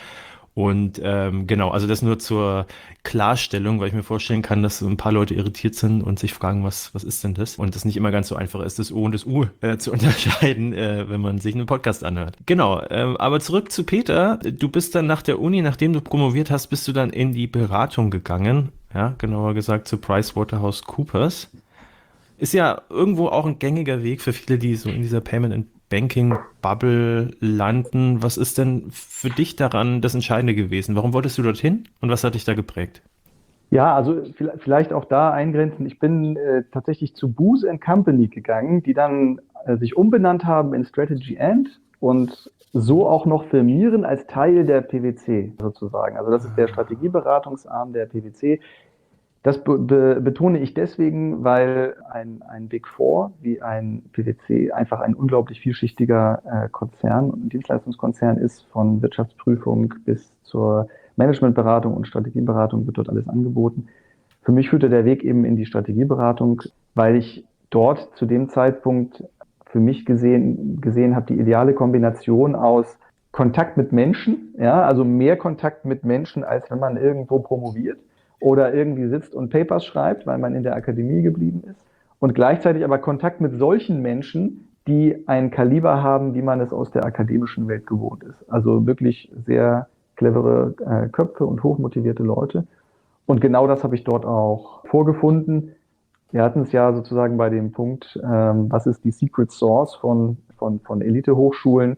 Speaker 1: Und genau, also das nur zur Klarstellung, weil ich mir vorstellen kann, dass so ein paar Leute irritiert sind und sich fragen, was ist denn das? Und das nicht immer ganz so einfach ist, das O und das U zu unterscheiden, wenn man sich einen Podcast anhört. Genau, aber zurück zu Peter. Du bist dann nach der Uni, nachdem du promoviert hast, bist du dann in die Beratung gegangen. Ja, genauer gesagt zu PricewaterhouseCoopers. Ist ja irgendwo auch ein gängiger Weg für viele, die so in dieser Payment and Banking Bubble landen. Was ist denn für dich daran das Entscheidende gewesen? Warum wolltest du dorthin und was hat dich da geprägt?
Speaker 2: Ja, also vielleicht auch da eingrenzen. Ich bin tatsächlich zu Booz Company gegangen, die dann sich umbenannt haben in Strategy End und so auch noch firmieren als Teil der PwC sozusagen. Also das ist der Strategieberatungsarm der PwC. Das betone ich deswegen, weil ein Big Four wie ein PwC einfach ein unglaublich vielschichtiger Konzern und Dienstleistungskonzern ist, von Wirtschaftsprüfung bis zur Managementberatung und Strategieberatung wird dort alles angeboten. Für mich führte der Weg eben in die Strategieberatung, weil ich dort zu dem Zeitpunkt für mich gesehen habe, die ideale Kombination aus Kontakt mit Menschen, ja, also mehr Kontakt mit Menschen, als wenn man irgendwo promoviert oder irgendwie sitzt und Papers schreibt, weil man in der Akademie geblieben ist. Und gleichzeitig aber Kontakt mit solchen Menschen, die ein Kaliber haben, wie man es aus der akademischen Welt gewohnt ist. Also wirklich sehr clevere Köpfe und hochmotivierte Leute. Und genau das habe ich dort auch vorgefunden. Wir hatten es ja sozusagen bei dem Punkt, was ist die Secret Source von Elite-Hochschulen?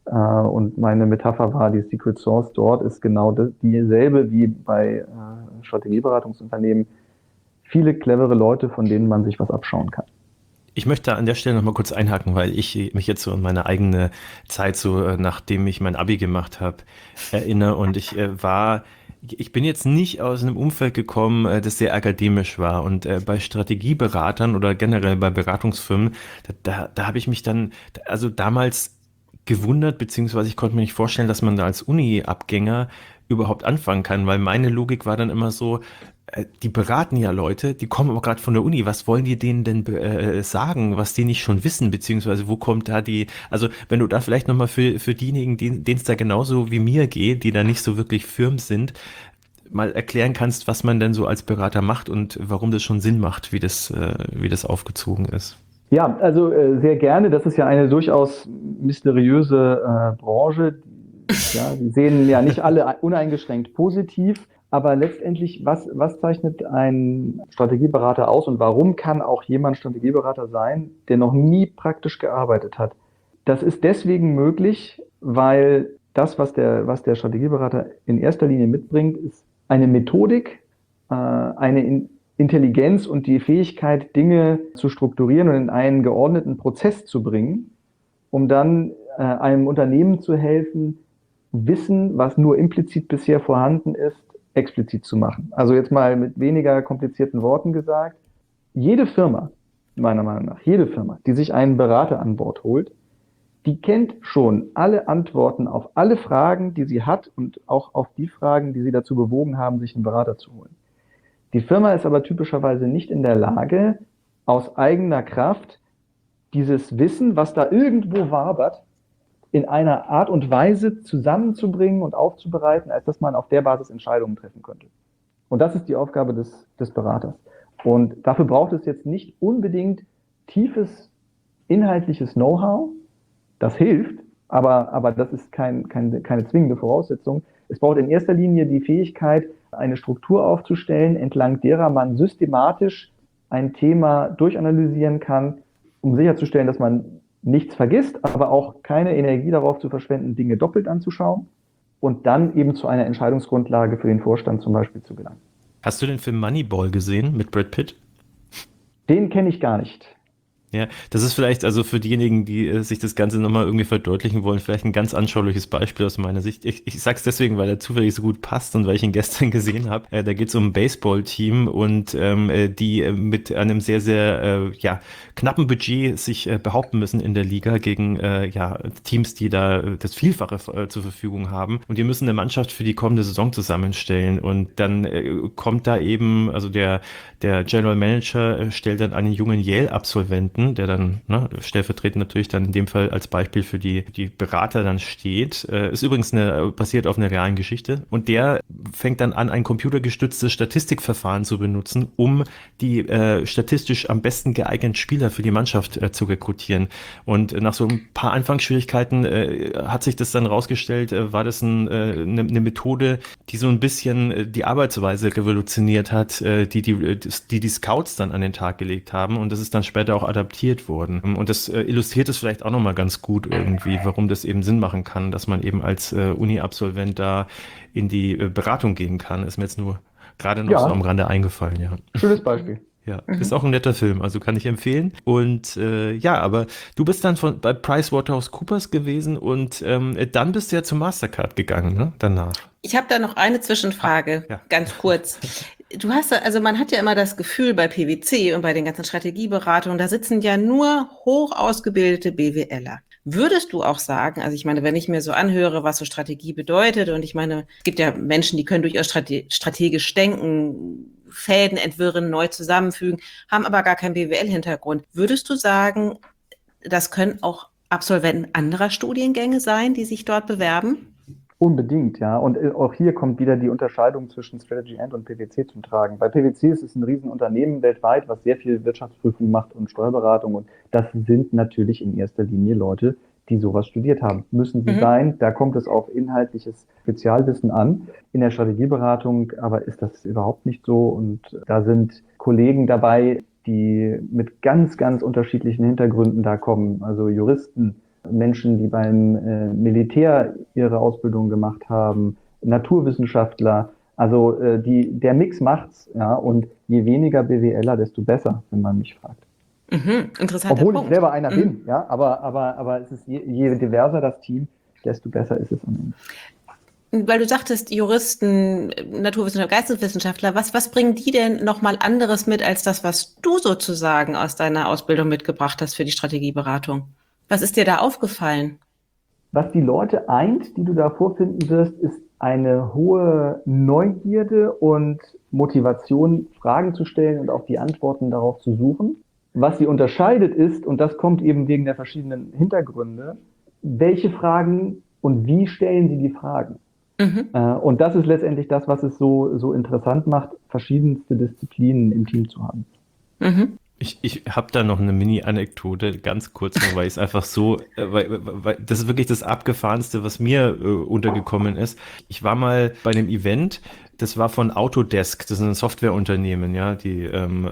Speaker 2: Und meine Metapher war, die Secret Source dort ist genau dieselbe wie bei Strategieberatungsunternehmen. Viele clevere Leute, von denen man sich was abschauen kann.
Speaker 1: Ich möchte an der Stelle noch mal kurz einhaken, weil ich mich jetzt so an meine eigene Zeit, so nachdem ich mein Abi gemacht habe, erinnere. Und ich bin jetzt nicht aus einem Umfeld gekommen, das sehr akademisch war. Und bei Strategieberatern oder generell bei Beratungsfirmen, da habe ich mich dann, also damals gewundert, beziehungsweise ich konnte mir nicht vorstellen, dass man da als Uni-Abgänger überhaupt anfangen kann, weil meine Logik war dann immer so, die beraten ja Leute, die kommen aber gerade von der Uni, was wollen die denen denn sagen, was die nicht schon wissen, beziehungsweise wo kommt da also wenn du da vielleicht nochmal für diejenigen, denen es da genauso wie mir geht, die da nicht so wirklich firm sind, mal erklären kannst, was man denn so als Berater macht und warum das schon Sinn macht, wie das aufgezogen ist.
Speaker 2: Ja, also sehr gerne. Das ist ja eine durchaus mysteriöse Branche. Ja, die sehen ja nicht alle uneingeschränkt positiv, aber letztendlich, was zeichnet ein Strategieberater aus und warum kann auch jemand Strategieberater sein, der noch nie praktisch gearbeitet hat? Das ist deswegen möglich, weil das, was der Strategieberater in erster Linie mitbringt, ist eine Methodik, eine Intelligenz und die Fähigkeit, Dinge zu strukturieren und in einen geordneten Prozess zu bringen, um dann einem Unternehmen zu helfen, Wissen, was nur implizit bisher vorhanden ist, explizit zu machen. Also jetzt mal mit weniger komplizierten Worten gesagt, jede Firma, meiner Meinung nach, jede Firma, die sich einen Berater an Bord holt, die kennt schon alle Antworten auf alle Fragen, die sie hat und auch auf die Fragen, die sie dazu bewogen haben, sich einen Berater zu holen. Die Firma ist aber typischerweise nicht in der Lage, aus eigener Kraft dieses Wissen, was da irgendwo wabert, in einer Art und Weise zusammenzubringen und aufzubereiten, als dass man auf der Basis Entscheidungen treffen könnte. Und das ist die Aufgabe des Beraters. Und dafür braucht es jetzt nicht unbedingt tiefes inhaltliches Know-how. Das hilft, aber das ist keine zwingende Voraussetzung. Es braucht in erster Linie die Fähigkeit, eine Struktur aufzustellen, entlang derer man systematisch ein Thema durchanalysieren kann, um sicherzustellen, dass man nichts vergisst, aber auch keine Energie darauf zu verschwenden, Dinge doppelt anzuschauen und dann eben zu einer Entscheidungsgrundlage für den Vorstand zum Beispiel zu gelangen.
Speaker 1: Hast du den Film Moneyball gesehen mit Brad Pitt?
Speaker 2: Den kenne ich gar nicht.
Speaker 1: Ja, das ist vielleicht also für diejenigen, die sich das Ganze nochmal irgendwie verdeutlichen wollen, vielleicht ein ganz anschauliches Beispiel aus meiner Sicht. Ich sag's deswegen, weil er zufällig so gut passt und weil ich ihn gestern gesehen habe. Da geht's um ein Baseballteam und die mit einem sehr, sehr knappen Budget sich behaupten müssen in der Liga gegen Teams, die da das Vielfache zur Verfügung haben. Und die müssen eine Mannschaft für die kommende Saison zusammenstellen. Und dann kommt da eben, also der General Manager stellt dann einen jungen Yale-Absolventen, der dann stellvertretend natürlich dann in dem Fall als Beispiel für die Berater dann steht. Ist übrigens basiert auf einer realen Geschichte. Und der fängt dann an, ein computergestütztes Statistikverfahren zu benutzen, um die statistisch am besten geeigneten Spieler für die Mannschaft zu rekrutieren. Und nach so ein paar Anfangsschwierigkeiten hat sich das dann rausgestellt, war das eine Methode, die so ein bisschen die Arbeitsweise revolutioniert hat, die Scouts dann an den Tag gelegt haben. Und das ist dann später auch adaptiert worden. Und das illustriert es vielleicht auch nochmal ganz gut irgendwie, warum das eben Sinn machen kann, dass man eben als Uni-Absolvent da in die Beratung gehen kann. Ist mir jetzt nur gerade noch so am Rande eingefallen, ja.
Speaker 2: Schönes Beispiel.
Speaker 1: Ja, ist auch ein netter Film, also kann ich empfehlen. Und aber du bist dann bei PricewaterhouseCoopers gewesen und dann bist du ja zu Mastercard gegangen, ne? Danach.
Speaker 3: Ich habe da noch eine Zwischenfrage, ganz kurz. Man hat ja immer das Gefühl bei PwC und bei den ganzen Strategieberatungen, da sitzen ja nur hoch ausgebildete BWLer. Würdest du auch sagen, also ich meine, wenn ich mir so anhöre, was so Strategie bedeutet, und ich meine, es gibt ja Menschen, die können durchaus strategisch denken, Fäden entwirren, neu zusammenfügen, haben aber gar keinen BWL-Hintergrund. Würdest du sagen, das können auch Absolventen anderer Studiengänge sein, die sich dort bewerben?
Speaker 2: Unbedingt, ja. Und auch hier kommt wieder die Unterscheidung zwischen Strategy and und PwC zum Tragen. Bei PwC ist es ein Riesenunternehmen weltweit, was sehr viel Wirtschaftsprüfung macht und Steuerberatung. Und das sind natürlich in erster Linie Leute, die sowas studiert haben. Müssen sie sein. Da kommt es auf inhaltliches Spezialwissen an. In der Strategieberatung aber ist das überhaupt nicht so. Und da sind Kollegen dabei, die mit ganz, ganz unterschiedlichen Hintergründen da kommen. Also Juristen, Menschen, die beim Militär ihre Ausbildung gemacht haben, Naturwissenschaftler. Also der Mix macht's, ja. Und je weniger BWLer, desto besser, wenn man mich fragt.
Speaker 3: Interessanter
Speaker 2: Obwohl
Speaker 3: Punkt.
Speaker 2: Ich selber einer bin, ja. Aber es ist je diverser das Team, desto besser ist es am Ende.
Speaker 3: Weil du sagtest, Juristen, Naturwissenschaftler, Geisteswissenschaftler, was bringen die denn nochmal anderes mit als das, was du sozusagen aus deiner Ausbildung mitgebracht hast für die Strategieberatung? Was ist dir da aufgefallen?
Speaker 2: Was die Leute eint, die du da vorfinden wirst, ist eine hohe Neugierde und Motivation, Fragen zu stellen und auch die Antworten darauf zu suchen. Was sie unterscheidet ist, und das kommt eben wegen der verschiedenen Hintergründe, welche Fragen und wie stellen sie die Fragen? Und das ist letztendlich das, was es so interessant macht, verschiedenste Disziplinen im Team zu haben.
Speaker 3: Mhm.
Speaker 1: Ich habe da noch eine Mini-Anekdote, ganz kurz noch, weil ich es einfach so, weil das ist wirklich das Abgefahrenste, was mir untergekommen ist. Ich war mal bei einem Event, das war von Autodesk, das ist ein Softwareunternehmen, ja, die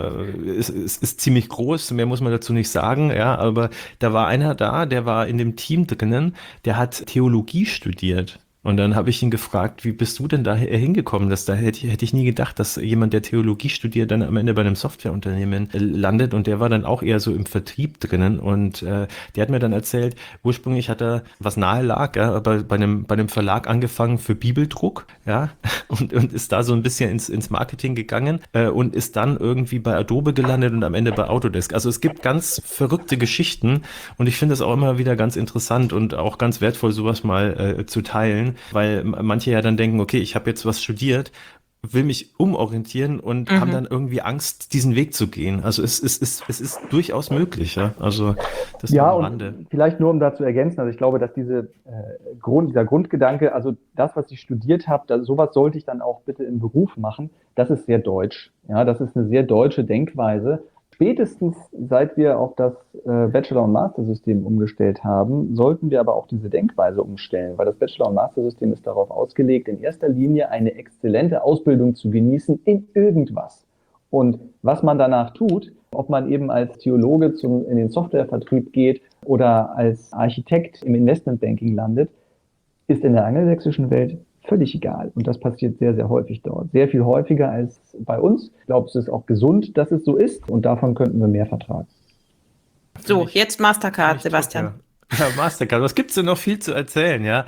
Speaker 1: ist ziemlich groß, mehr muss man dazu nicht sagen, ja, aber da war einer da, der war in dem Team drinnen, der hat Theologie studiert. Und dann habe ich ihn gefragt, wie bist du denn da hingekommen? Da hätte ich nie gedacht, dass jemand, der Theologie studiert, dann am Ende bei einem Softwareunternehmen landet. Und der war dann auch eher so im Vertrieb drinnen. Und der hat mir dann erzählt, ursprünglich hat er, was nahe lag, ja, aber bei einem Verlag angefangen für Bibeldruck, ja, und ist da so ein bisschen ins Marketing gegangen und ist dann irgendwie bei Adobe gelandet und am Ende bei Autodesk. Also es gibt ganz verrückte Geschichten und ich finde es auch immer wieder ganz interessant und auch ganz wertvoll, sowas mal zu teilen. Weil manche ja dann denken, okay, ich habe jetzt was studiert, will mich umorientieren und haben dann irgendwie Angst, diesen Weg zu gehen. Also es ist durchaus möglich, ja. Also das nur
Speaker 2: Ja,
Speaker 1: am Rande.
Speaker 2: und vielleicht nur um da zu ergänzen, also ich glaube, dass dieser Grundgedanke, also das, was ich studiert habe, sowas sollte ich dann auch bitte im Beruf machen, das ist sehr deutsch. Ja, das ist eine sehr deutsche Denkweise. Spätestens seit wir auf das Bachelor- und Master-System umgestellt haben, sollten wir aber auch diese Denkweise umstellen, weil das Bachelor- und Master-System ist darauf ausgelegt, in erster Linie eine exzellente Ausbildung zu genießen in irgendwas. Und was man danach tut, ob man eben als Theologe in den Softwarevertrieb geht oder als Architekt im Investmentbanking landet, ist in der angelsächsischen Welt völlig egal. Und das passiert sehr, sehr häufig dort. Sehr viel häufiger als bei uns. Ich glaube, es ist auch gesund, dass es so ist. Und davon könnten wir mehr vertragen.
Speaker 3: So, jetzt Mastercard, Sebastian.
Speaker 1: Ja, Mastercard, was gibt's denn noch viel zu erzählen, ja?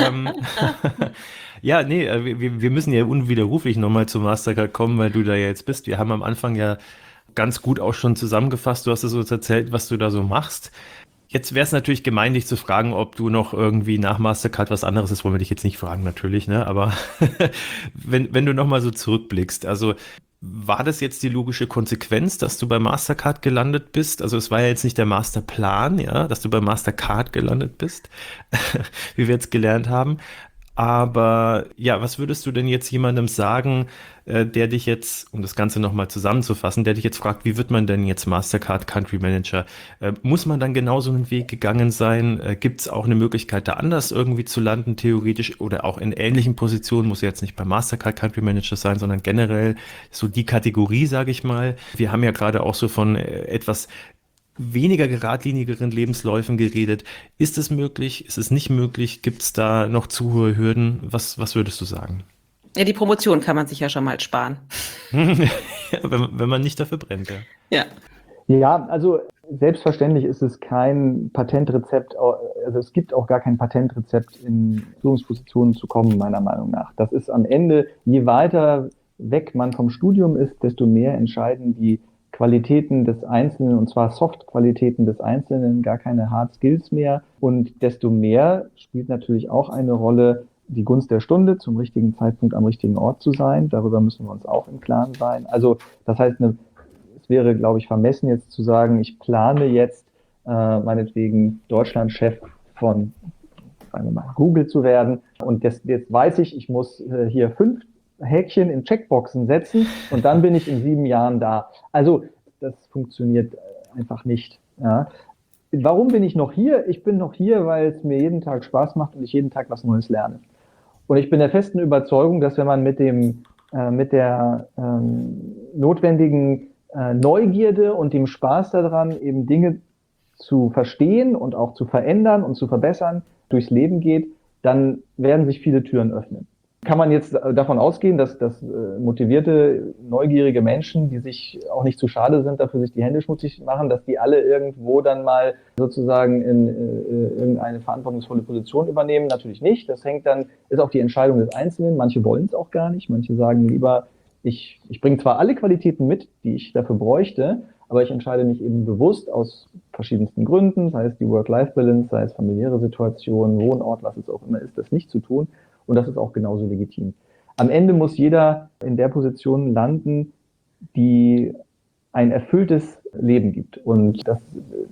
Speaker 1: Ja, nee, wir müssen ja unwiderruflich nochmal zu Mastercard kommen, weil du da ja jetzt bist. Wir haben am Anfang ja ganz gut auch schon zusammengefasst, du hast es uns erzählt, was du da so machst. Jetzt wäre es natürlich gemein, dich zu fragen, ob du noch irgendwie nach Mastercard was anderes, das wollen wir dich jetzt nicht fragen natürlich, ne? Aber wenn du nochmal so zurückblickst, also war das jetzt die logische Konsequenz, dass du bei Mastercard gelandet bist? Also es war ja jetzt nicht der Masterplan, ja, dass du bei Mastercard gelandet bist, wie wir jetzt gelernt haben. Aber ja, was würdest du denn jetzt jemandem sagen, der dich jetzt, um das Ganze nochmal zusammenzufassen, der dich jetzt fragt, wie wird man denn jetzt Mastercard Country Manager? Muss man dann genauso einen Weg gegangen sein? Gibt es auch eine Möglichkeit, da anders irgendwie zu landen, theoretisch, oder auch in ähnlichen Positionen? Muss ja jetzt nicht bei Mastercard Country Manager sein, sondern generell so die Kategorie, sage ich mal. Wir haben ja gerade auch so von etwas weniger geradlinigeren Lebensläufen geredet. Ist es möglich? Ist es nicht möglich? Gibt es da noch zu hohe Hürden? Was würdest du sagen?
Speaker 3: Ja, die Promotion kann man sich ja schon mal sparen.
Speaker 1: Ja, wenn man nicht dafür brennt, ja.
Speaker 3: Ja.
Speaker 2: Ja, also selbstverständlich ist es kein Patentrezept, also es gibt auch gar kein Patentrezept, in Führungspositionen zu kommen, meiner Meinung nach. Das ist am Ende, je weiter weg man vom Studium ist, desto mehr entscheiden die Qualitäten des Einzelnen, und zwar Soft-Qualitäten des Einzelnen, gar keine Hard Skills mehr. Und desto mehr spielt natürlich auch eine Rolle, die Gunst der Stunde, zum richtigen Zeitpunkt am richtigen Ort zu sein. Darüber müssen wir uns auch im Klaren sein. Also das heißt, es wäre, glaube ich, vermessen jetzt zu sagen, ich plane jetzt meinetwegen Deutschlandchef von, sagen wir mal, Google zu werden. Und jetzt weiß ich muss hier 5 Häkchen in Checkboxen setzen und dann bin ich in 7 Jahren da. Also das funktioniert einfach nicht. Ja. Warum bin ich noch hier? Ich bin noch hier, weil es mir jeden Tag Spaß macht und ich jeden Tag was Neues lerne. Und ich bin der festen Überzeugung, dass wenn man mit der notwendigen Neugierde und dem Spaß daran, eben Dinge zu verstehen und auch zu verändern und zu verbessern, durchs Leben geht, dann werden sich viele Türen öffnen. Kann man jetzt davon ausgehen, dass motivierte, neugierige Menschen, die sich auch nicht zu schade sind, dafür sich die Hände schmutzig machen, dass die alle irgendwo dann mal sozusagen in irgendeine verantwortungsvolle Position übernehmen? Natürlich nicht. Das ist auch die Entscheidung des Einzelnen. Manche wollen es auch gar nicht. Manche sagen lieber, ich bringe zwar alle Qualitäten mit, die ich dafür bräuchte, aber ich entscheide mich eben bewusst aus verschiedensten Gründen, sei es die Work-Life-Balance, sei es familiäre Situationen, Wohnort, was es auch immer ist, das nicht zu tun. und das ist auch genauso legitim. Am Ende muss jeder in der Position landen, die ein erfülltes Leben gibt. Und das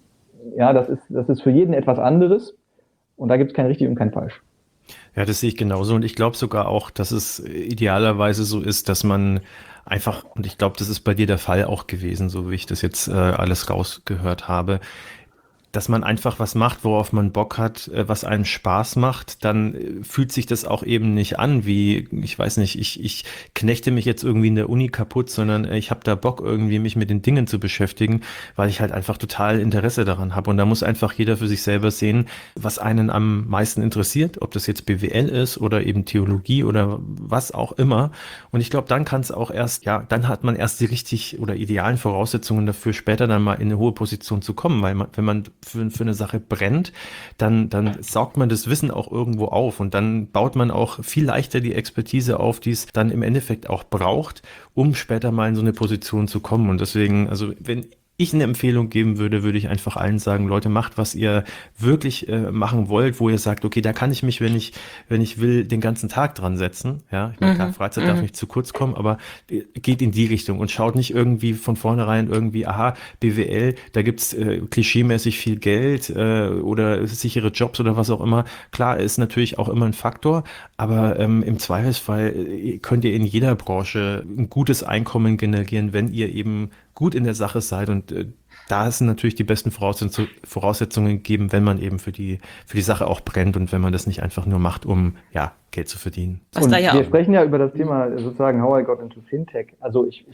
Speaker 2: ist für jeden etwas anderes. Und da gibt es kein richtig und kein falsch.
Speaker 1: Ja, das sehe ich genauso. Und ich glaube sogar auch, dass es idealerweise so ist, dass man einfach, und ich glaube, das ist bei dir der Fall auch gewesen, so wie ich das jetzt alles rausgehört habe, dass man einfach was macht, worauf man Bock hat, was einem Spaß macht, dann fühlt sich das auch eben nicht an wie, ich weiß nicht, ich knechte mich jetzt irgendwie in der Uni kaputt, sondern ich habe da Bock irgendwie mich mit den Dingen zu beschäftigen, weil ich halt einfach total Interesse daran habe. Und da muss einfach jeder für sich selber sehen, was einen am meisten interessiert, ob das jetzt BWL ist oder eben Theologie oder was auch immer. Und ich glaube, dann kann es auch erst, ja, dann hat man erst die richtig oder idealen Voraussetzungen dafür, später dann mal in eine hohe Position zu kommen, weil man, wenn man für eine Sache brennt, dann saugt man das Wissen auch irgendwo auf und dann baut man auch viel leichter die Expertise auf, die es dann im Endeffekt auch braucht, um später mal in so eine Position zu kommen. Und deswegen, also wenn ich eine Empfehlung geben würde, würde ich einfach allen sagen, Leute, macht, was ihr wirklich machen wollt, wo ihr sagt, okay, da kann ich mich, wenn ich will, den ganzen Tag dran setzen. Ja, ich meine, klar, Freizeit darf nicht zu kurz kommen, aber geht in die Richtung und schaut nicht irgendwie von vornherein irgendwie, aha, BWL, da gibt's klischeemäßig viel Geld oder sichere Jobs oder was auch immer. Klar, ist natürlich auch immer ein Faktor, aber im Zweifelsfall könnt ihr in jeder Branche ein gutes Einkommen generieren, wenn ihr eben gut in der Sache seid und da sind natürlich die besten Voraussetzungen gegeben, wenn man eben für die Sache auch brennt und wenn man das nicht einfach nur macht, um ja Geld zu verdienen.
Speaker 2: Und wir sprechen ja über das Thema sozusagen How I Got into Fintech. Also ich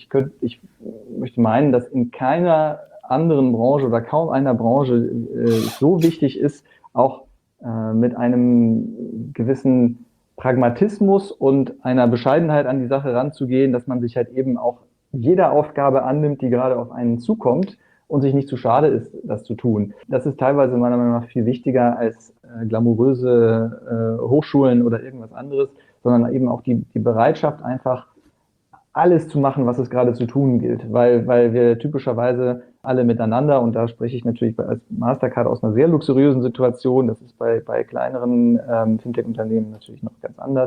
Speaker 2: möchte meinen, dass in keiner anderen Branche oder kaum einer Branche so wichtig ist, auch mit einem gewissen Pragmatismus und einer Bescheidenheit an die Sache ranzugehen, dass man sich halt eben auch jeder Aufgabe annimmt, die gerade auf einen zukommt und sich nicht zu schade ist, das zu tun. Das ist teilweise meiner Meinung nach viel wichtiger als glamouröse Hochschulen oder irgendwas anderes, sondern eben auch die Bereitschaft, einfach alles zu machen, was es gerade zu tun gilt, weil wir typischerweise alle miteinander, und da spreche ich natürlich als Mastercard aus einer sehr luxuriösen Situation, das ist bei kleineren Fintech-Unternehmen natürlich noch ganz anders,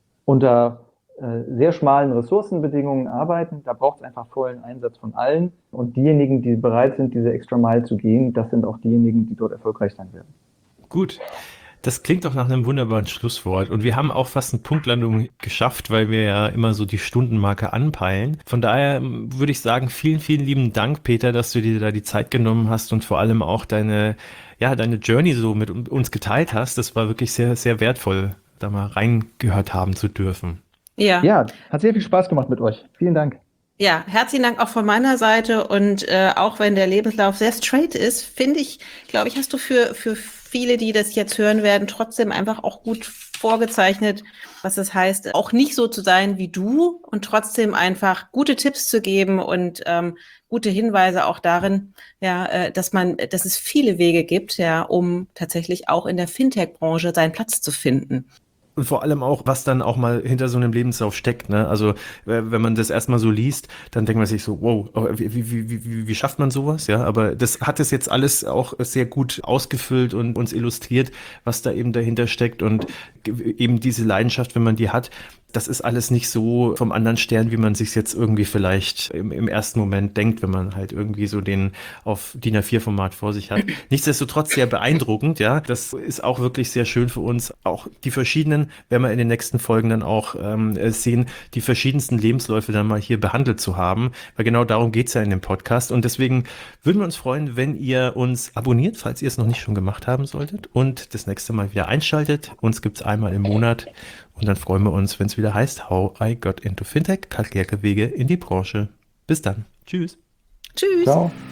Speaker 2: unter sehr schmalen Ressourcenbedingungen arbeiten. Da braucht es einfach vollen Einsatz von allen. Und diejenigen, die bereit sind, diese extra Mile zu gehen, das sind auch diejenigen, die dort erfolgreich sein werden.
Speaker 1: Gut. Das klingt doch nach einem wunderbaren Schlusswort. Und wir haben auch fast eine Punktlandung geschafft, weil wir ja immer so die Stundenmarke anpeilen. Von daher würde ich sagen, vielen, vielen lieben Dank, Peter, dass du dir da die Zeit genommen hast und vor allem auch deine Journey so mit uns geteilt hast. Das war wirklich sehr, sehr wertvoll, da mal reingehört haben zu dürfen.
Speaker 2: Ja, hat sehr viel Spaß gemacht mit euch. Vielen Dank.
Speaker 3: Ja, herzlichen Dank auch von meiner Seite und auch wenn der Lebenslauf sehr straight ist, finde ich, glaube ich, hast du für viele, die das jetzt hören werden, trotzdem einfach auch gut vorgezeichnet, was das heißt, auch nicht so zu sein wie du und trotzdem einfach gute Tipps zu geben und gute Hinweise auch darin, ja, dass es viele Wege gibt, ja, um tatsächlich auch in der Fintech-Branche seinen Platz zu finden.
Speaker 1: Und vor allem auch, was dann auch mal hinter so einem Lebenslauf steckt, ne? Also, wenn man das erstmal so liest, dann denkt man sich so, wow, wie schafft man sowas? Ja, aber das hat es jetzt alles auch sehr gut ausgefüllt und uns illustriert, was da eben dahinter steckt und eben diese Leidenschaft, wenn man die hat, das ist alles nicht so vom anderen Stern, wie man sich jetzt irgendwie vielleicht im ersten Moment denkt, wenn man halt irgendwie so den auf DIN A4-Format vor sich hat. Nichtsdestotrotz sehr beeindruckend, ja. Das ist auch wirklich sehr schön für uns. Auch die verschiedenen, werden wir in den nächsten Folgen dann auch sehen, die verschiedensten Lebensläufe dann mal hier behandelt zu haben, weil genau darum geht's ja in dem Podcast. Und deswegen würden wir uns freuen, wenn ihr uns abonniert, falls ihr es noch nicht schon gemacht haben solltet und das nächste Mal wieder einschaltet. Uns gibt's einmal im Monat. Und dann freuen wir uns, wenn es wieder heißt, How I Got into Fintech, Karrierewege in die Branche. Bis dann. Tschüss.
Speaker 3: Tschüss.
Speaker 2: Ciao.